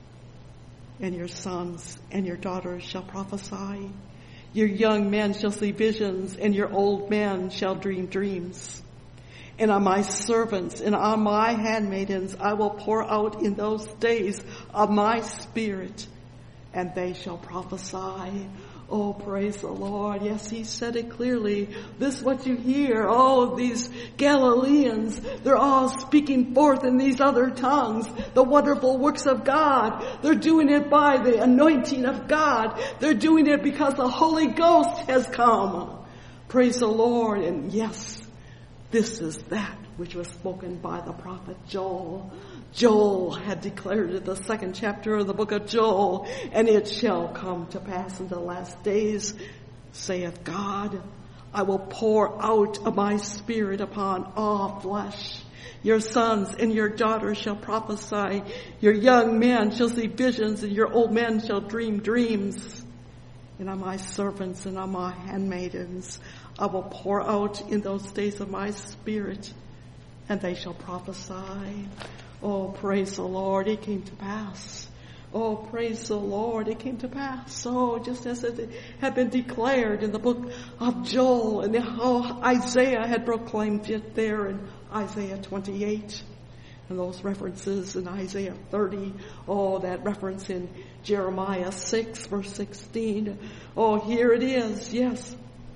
And your sons and your daughters shall prophesy. Your young men shall see visions, and your old men shall dream dreams. And on my servants and on my handmaidens I will pour out in those days of my spirit, and they shall prophesy. Oh, praise the Lord. Yes, he said it clearly. This is what you hear. Oh, these Galileans, they're all speaking forth in these other tongues, the wonderful works of God. They're doing it by the anointing of God. They're doing it because the Holy Ghost has come. Praise the Lord. And yes, this is that which was spoken by the prophet Joel. Joel had declared it, the second chapter of the book of Joel, and it shall come to pass in the last days, saith God, I will pour out of my spirit upon all flesh. Your sons and your daughters shall prophesy. Your young men shall see visions, and your old men shall dream dreams. And on my servants and on my handmaidens I will pour out in those days of my spirit, and they shall prophesy. Oh, praise the Lord, it came to pass. Oh, praise the Lord, it came to pass. Oh, just as it had been declared in the book of Joel, and how Isaiah had proclaimed it there in Isaiah twenty-eight. And those references in Isaiah thirty. Oh, that reference in Jeremiah six, verse sixteen. Oh, here it is, yes.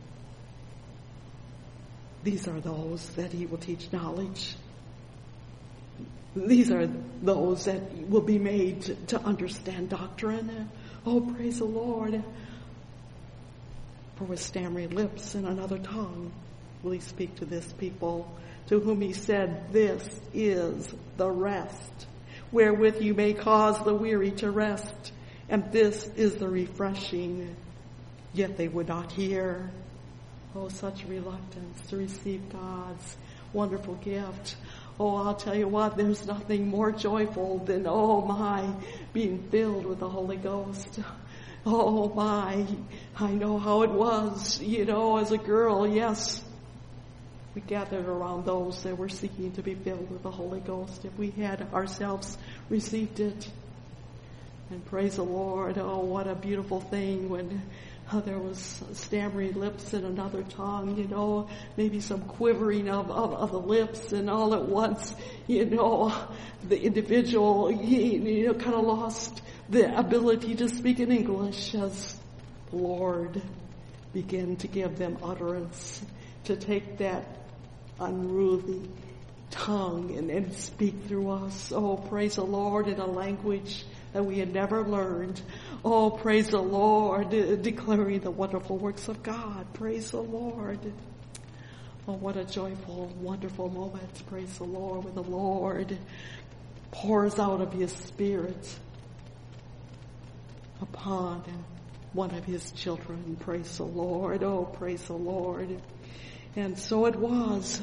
These are those that he will teach knowledge. These are those that will be made to, to understand doctrine. Oh, praise the Lord. For with stammering lips and another tongue will he speak to this people, to whom he said, this is the rest, wherewith you may cause the weary to rest. And this is the refreshing. Yet they would not hear. Oh, such reluctance to receive God's wonderful gift. Oh, I'll tell you what, there's nothing more joyful than, oh my, being filled with the Holy Ghost. Oh my, I know how it was, you know, as a girl, yes. We gathered around those that were seeking to be filled with the Holy Ghost if we had ourselves received it. And praise the Lord, oh, what a beautiful thing when Uh, there was stammering lips and another tongue, you know, maybe some quivering of, of, of the lips, and all at once, you know, the individual, you, you know, kind of lost the ability to speak in English as the Lord began to give them utterance to take that unruly tongue and, and speak through us. Oh, praise the Lord, in a language that we had never learned. Oh, praise the Lord, de- declaring the wonderful works of God. Praise the Lord. Oh, what a joyful, wonderful moment. Praise the Lord, when the Lord pours out of his Spirit upon one of his children. Praise the Lord. Oh, praise the Lord. And so it was.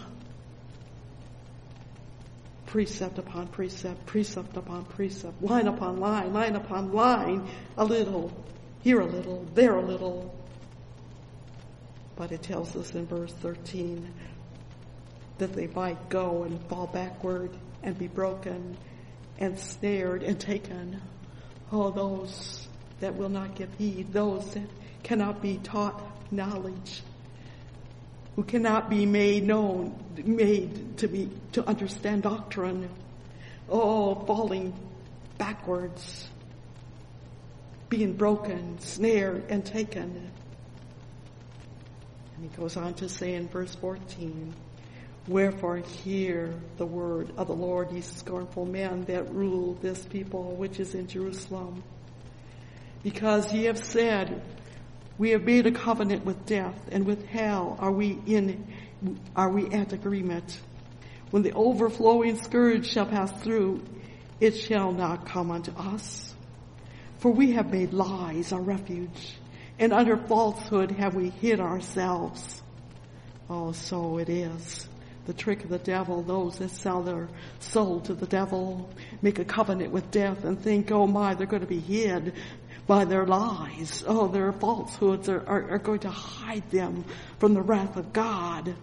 Precept upon precept, precept upon precept, line upon line, line upon line, a little, here a little, there a little. But it tells us in verse thirteen that they might go and fall backward and be broken and snared and taken. Oh, those that will not give heed, those that cannot be taught knowledge, who cannot be made known, made to be, to understand doctrine. Oh, falling backwards, being broken, snared, and taken. And he goes on to say in verse fourteen, wherefore hear the word of the Lord, ye scornful men that rule this people which is in Jerusalem. Because ye have said, we have made a covenant with death, and with hell are we in, are we at agreement. When the overflowing scourge shall pass through, it shall not come unto us. For we have made lies our refuge, and under falsehood have we hid ourselves. Oh, so it is. The trick of the devil, those that sell their soul to the devil, make a covenant with death and think, oh my, they're going to be hid by their lies. Oh, their falsehoods are, are, are going to hide them from the wrath of God.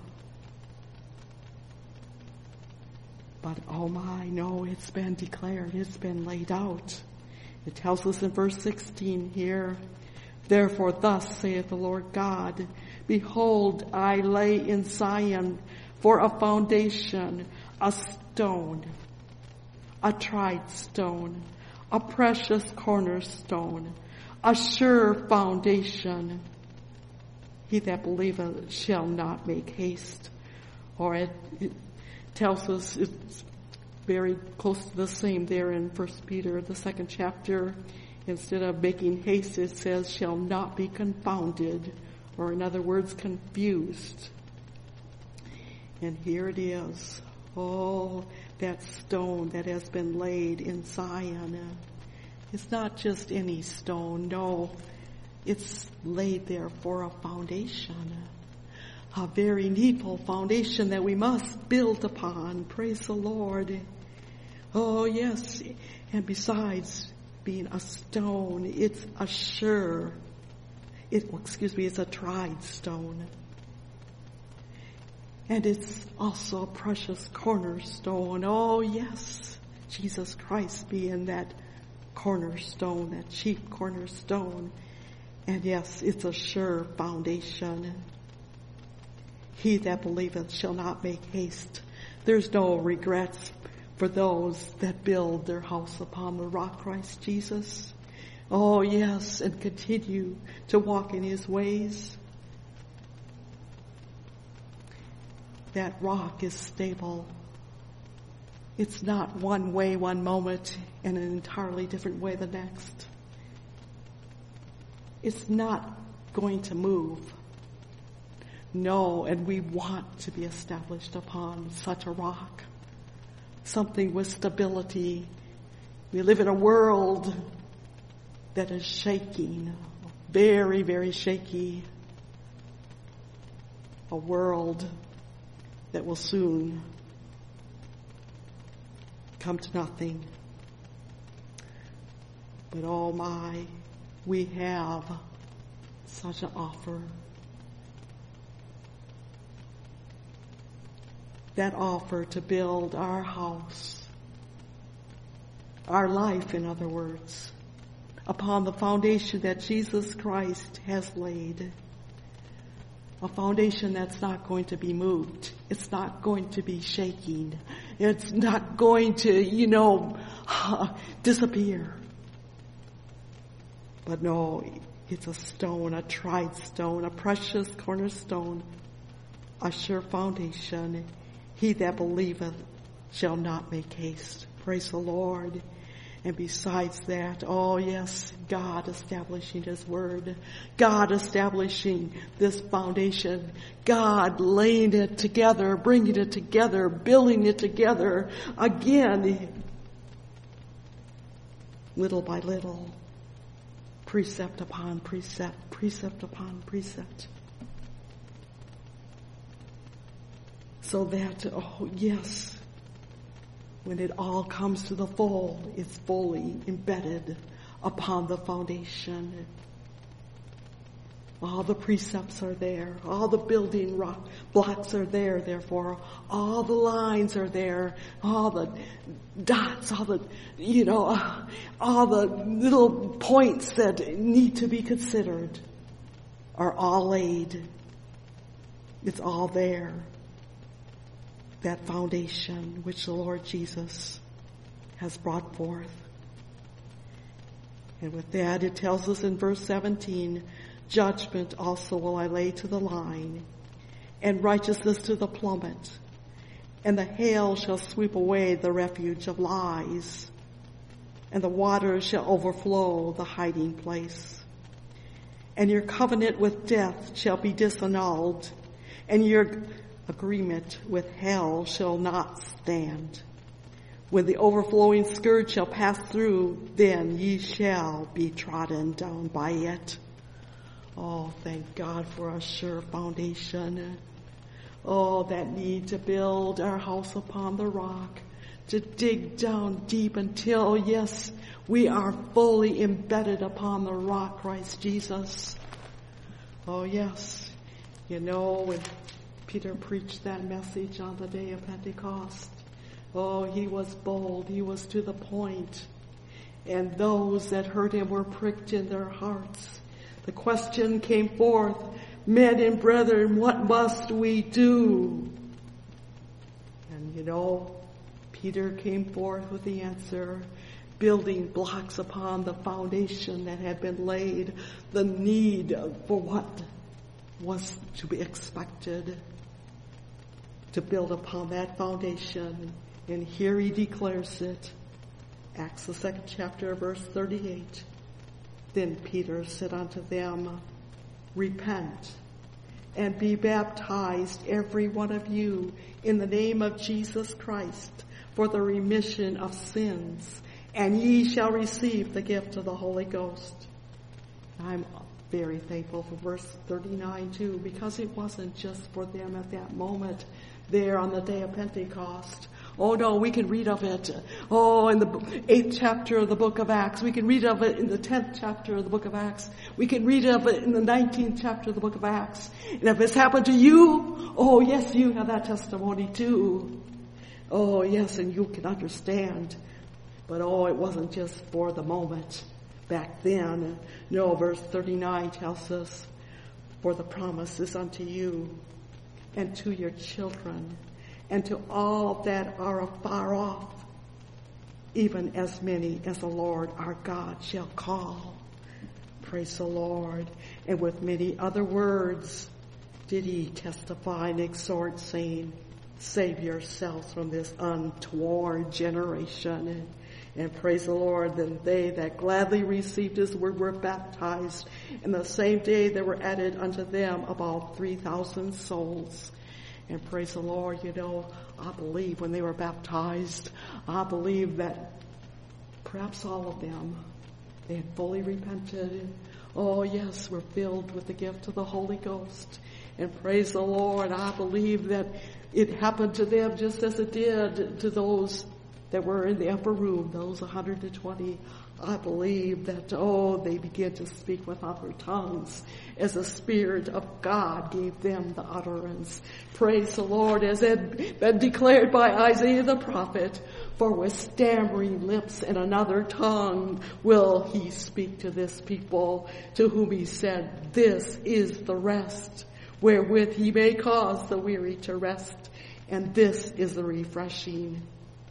But oh my, no, it's been declared, it's been laid out. It tells us in verse sixteen here, therefore thus saith the Lord God, behold, I lay in Zion for a foundation, a stone, a tried stone, a precious cornerstone, a sure foundation. He that believeth shall not make haste. Or it, it tells us it's very close to the same there in First Peter, the second chapter. Instead of making haste, it says, shall not be confounded, or in other words, confused. And here it is. Oh, that stone that has been laid in Zion. It's not just any stone. No, it's laid there for a foundation. A very needful foundation that we must build upon. Praise the Lord. Oh, yes. And besides being a stone, it's a sure, it, excuse me, it's a tried stone. And it's also a precious cornerstone. Oh, yes, Jesus Christ being that cornerstone, that chief cornerstone. And yes, it's a sure foundation. He that believeth shall not make haste. There's no regrets for those that build their house upon the rock, Christ Jesus. Oh, yes, and continue to walk in his ways. That rock is stable. It's not one way one moment and an entirely different way the next. It's not going to move. No, and we want to be established upon such a rock. Something with stability. We live in a world that is shaking, very, very shaky. A world that will soon come to nothing. But oh my, we have such an offer. That offer to build our house, our life, in other words, upon the foundation that Jesus Christ has laid. A foundation that's not going to be moved. It's not going to be shaking. It's not going to, you know, disappear. But no, it's a stone, a tried stone, a precious cornerstone, a sure foundation. He that believeth shall not make haste. Praise the Lord. And besides that, oh yes, God establishing his word, God establishing this foundation, God laying it together, bringing it together, building it together again, little by little, precept upon precept, precept upon precept. So that, oh yes, when it all comes to the full, it's fully embedded upon the foundation. All the precepts are there. All the building rock blocks are there, therefore. All the lines are there. All the dots, all the, you know, uh, all the little points that need to be considered are all laid. It's all there. That foundation which the Lord Jesus has brought forth. And with that, it tells us in verse seventeen, Judgment also will I lay to the line, and righteousness to the plummet. And the hail shall sweep away the refuge of lies, and the waters shall overflow the hiding place. And your covenant with death shall be disannulled, and your agreement with hell shall not stand. When the overflowing scourge shall pass through, then ye shall be trodden down by it. Oh, thank God for a sure foundation. Oh, that need to build our house upon the rock, to dig down deep until, yes, we are fully embedded upon the rock, Christ Jesus. Oh, yes. You know, when Peter preached that message on the day of Pentecost, oh, he was bold. He was to the point. And those that heard him were pricked in their hearts. The question came forth, men and brethren, what must we do? And you know, Peter came forth with the answer, building blocks upon the foundation that had been laid, the need for what was to be expected, to build upon that foundation. And here he declares it, Acts the second chapter, verse thirty-eight. Then Peter said unto them, repent and be baptized, every one of you, in the name of Jesus Christ, for the remission of sins, and ye shall receive the gift of the Holy Ghost. I'm very thankful for verse thirty-nine too, because it wasn't just for them at that moment there on the day of Pentecost. Oh no, we can read of it. Oh, in the eighth chapter of the book of Acts. We can read of it in the tenth chapter of the book of Acts. We can read of it in the nineteenth chapter of the book of Acts. And if it's happened to you, oh yes, you have that testimony too. Oh yes, and you can understand. But oh, it wasn't just for the moment back then. No, verse thirty-nine tells us, for the promise is unto you and to your children, and to all that are afar off, even as many as the Lord our God shall call. Praise the Lord. And with many other words did he testify and exhort, saying, save yourselves from this untoward generation. And, and praise the Lord, then they that gladly received his word were baptized. And the same day there were added unto them about three thousand souls. And praise the Lord, you know, I believe when they were baptized, I believe that perhaps all of them, they had fully repented. Oh yes, were filled with the gift of the Holy Ghost. And praise the Lord, I believe that it happened to them just as it did to those that were in the upper room, those one hundred twenty. I believe that, oh, they began to speak with other tongues as the Spirit of God gave them the utterance. Praise the Lord, as had been declared by Isaiah the prophet, for with stammering lips and another tongue will he speak to this people, to whom he said, this is the rest, wherewith he may cause the weary to rest, and this is the refreshing.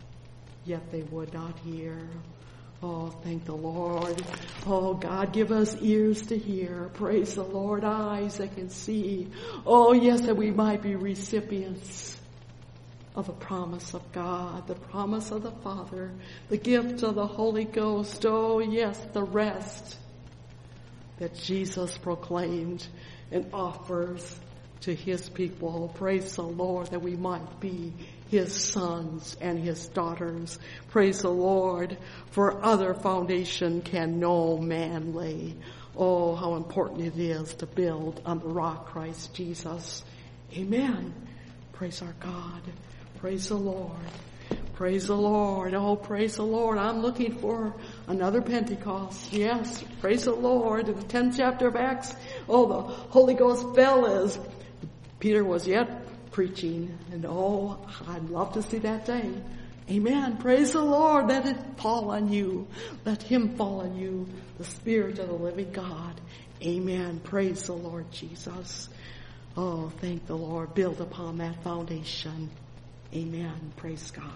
Yet they would not hear. Oh, thank the Lord. Oh, God, give us ears to hear. Praise the Lord, eyes that can see. Oh, yes, that we might be recipients of the promise of God, the promise of the Father, the gift of the Holy Ghost. Oh, yes, the rest that Jesus proclaimed and offers to his people. Praise the Lord, that we might be his sons and his daughters. Praise the Lord, for other foundation can no man lay. Oh, how important it is to build on the rock, Christ Jesus. Amen. Praise our God. Praise the Lord. Praise the Lord. Oh, praise the Lord. I'm looking for another Pentecost. Yes, praise the Lord. In the tenth chapter of Acts, oh, the Holy Ghost fell as Peter was yet preaching, and oh, I'd love to see that day. Amen. Praise the Lord. Let it fall on you. Let him fall on you, the Spirit of the living God. Amen. Praise the Lord Jesus. Oh, thank the Lord. Build upon that foundation. Amen. Praise God.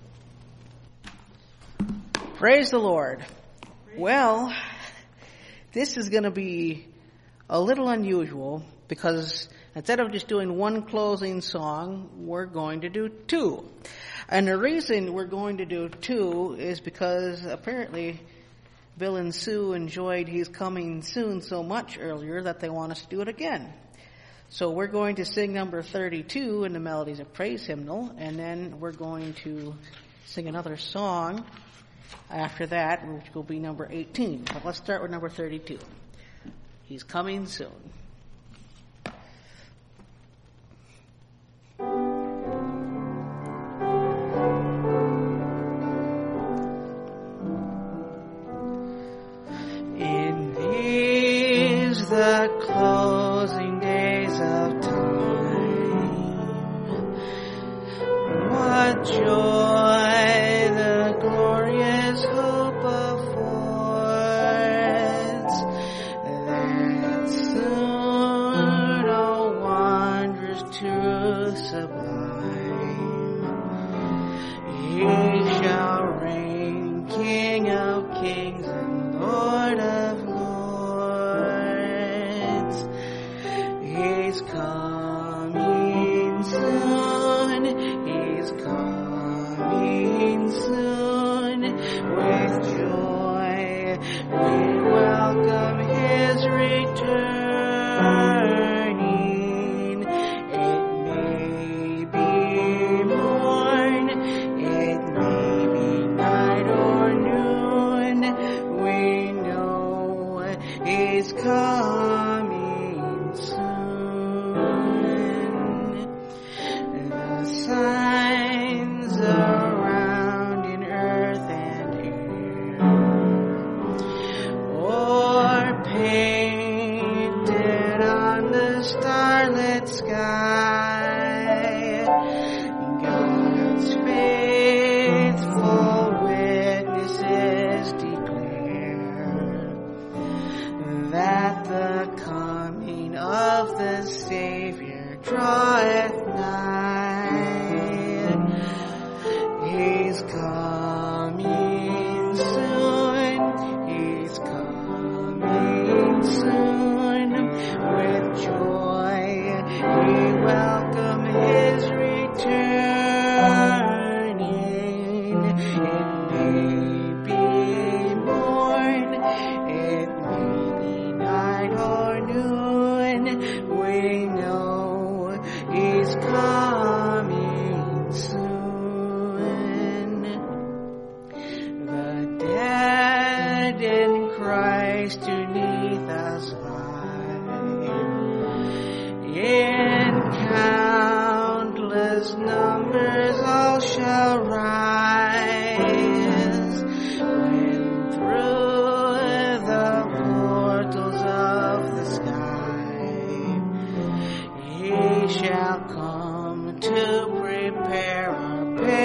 Praise the Lord. Well, this is going to be a little unusual because instead of just doing one closing song, we're going to do two. And the reason we're going to do two is because apparently Bill and Sue enjoyed He's Coming Soon so much earlier that they want us to do it again. So we're going to sing number thirty-two in the Melodies of Praise hymnal, and then we're going to sing another song after that, which will be number eighteen. But let's start with number thirty-two. He's Coming Soon. In these the closing days of time, what joy the glorious hope affords, that soon, oh wondrous truth sublime, He shall reign King of kings and Lord of lords. He's coming soon, He's coming soon. With joy we welcome His returning. It may be morn, it may be night or noon, we know He's coming soon. The signs around in earth and air, or painted on the starlit sky, God's faithful witnesses declare that the coming of the Savior draweth nigh. He's coming soon, He's coming soon. With joy we welcome His returning. It may be morn, it may be night or noon, we know He's coming soon. The dead in Christ do neath us lie, in countless numbers all shall rise, when through the portals of the sky He shall come to prepare our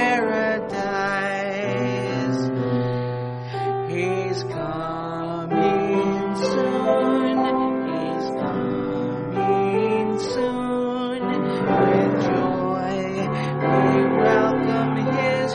paradise. He's coming soon, He's coming soon. With joy we welcome His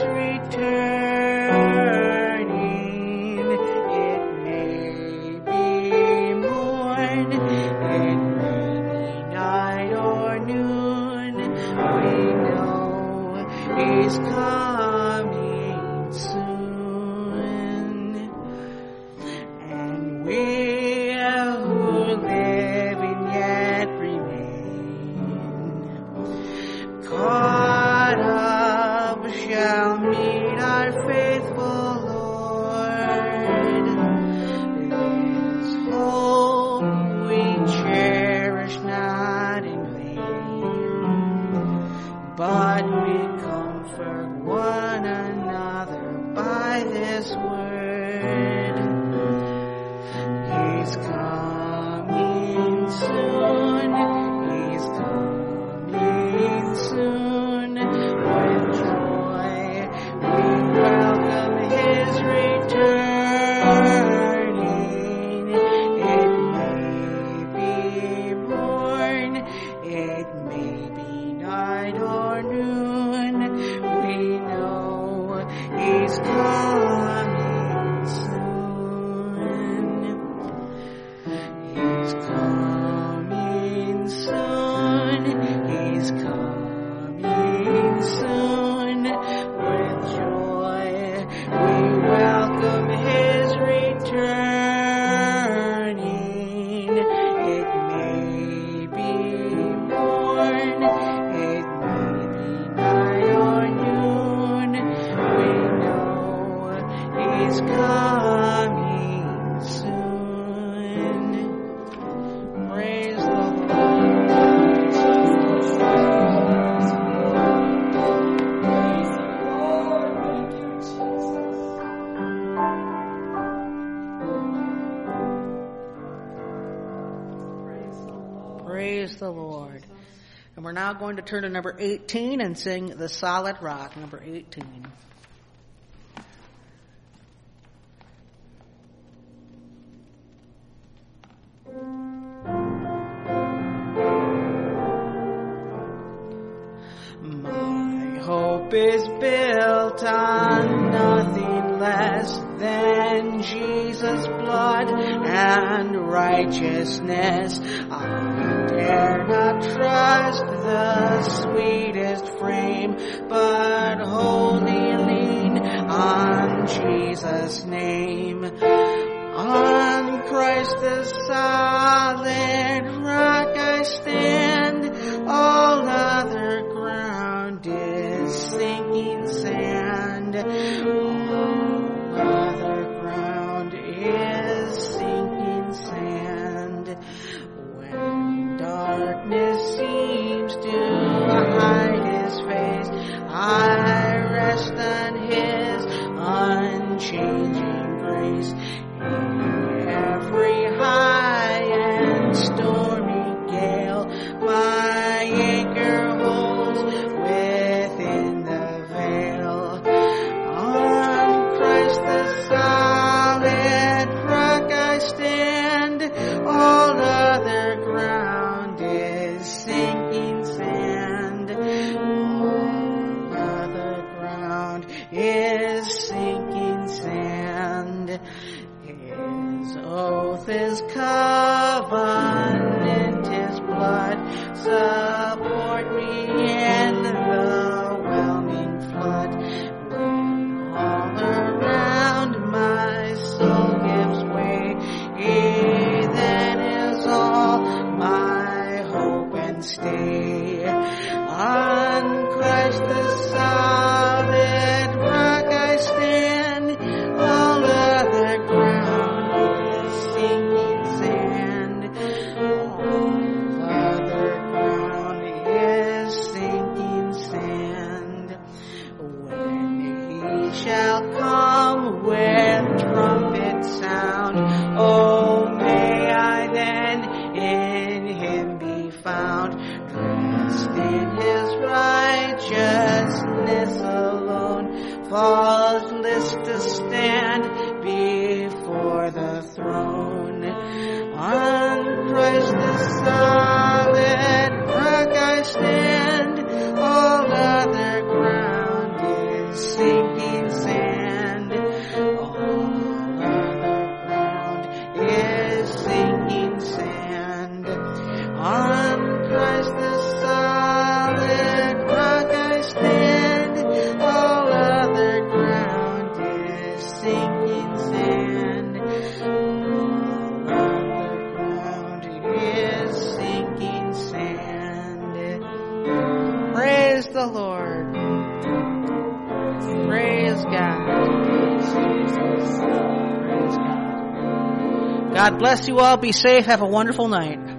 returning. It may be morn, it may be night or noon, we know He's coming soon. coming soon. Praise the Lord. Praise the Lord. And we're now going to turn to number eighteen and sing The Solid Rock, number eighteen. My hope is built on nothing less than Jesus' blood and righteousness. I dare not trust the sweetest frame, but wholly lean on Jesus' name. On Christ the solid rock I stand, all other ground is sinking sand. All other ground is sinking sand. When darkness seems to hide his face, I rest on his unchanging grace. In every high and stormy gale, my anchor holds within the veil. On Christ the solid rock I stand, all other ground is sinking sand. All other ground is sinking sand. His oath is covenant, his blood support me in the whelming flood. When all around my soul gives way, he then is all my hope and stay. On Christ the solid rock I stand, all other ground is sinking sand. All other ground is sinking sand. When he shall come with trumpet sound, oh, may I then in him be found, dressed in his righteousness alone, faultless to stand before the throne. On Christ the solid rock I stand, all other ground is sinking sand. All other ground is sinking sand. On Christ the solid rock I stand, all other ground is sinking sand. All other ground is sinking sand. Praise the Lord. Praise God. Praise God. God bless you all. Be safe. Have a wonderful night.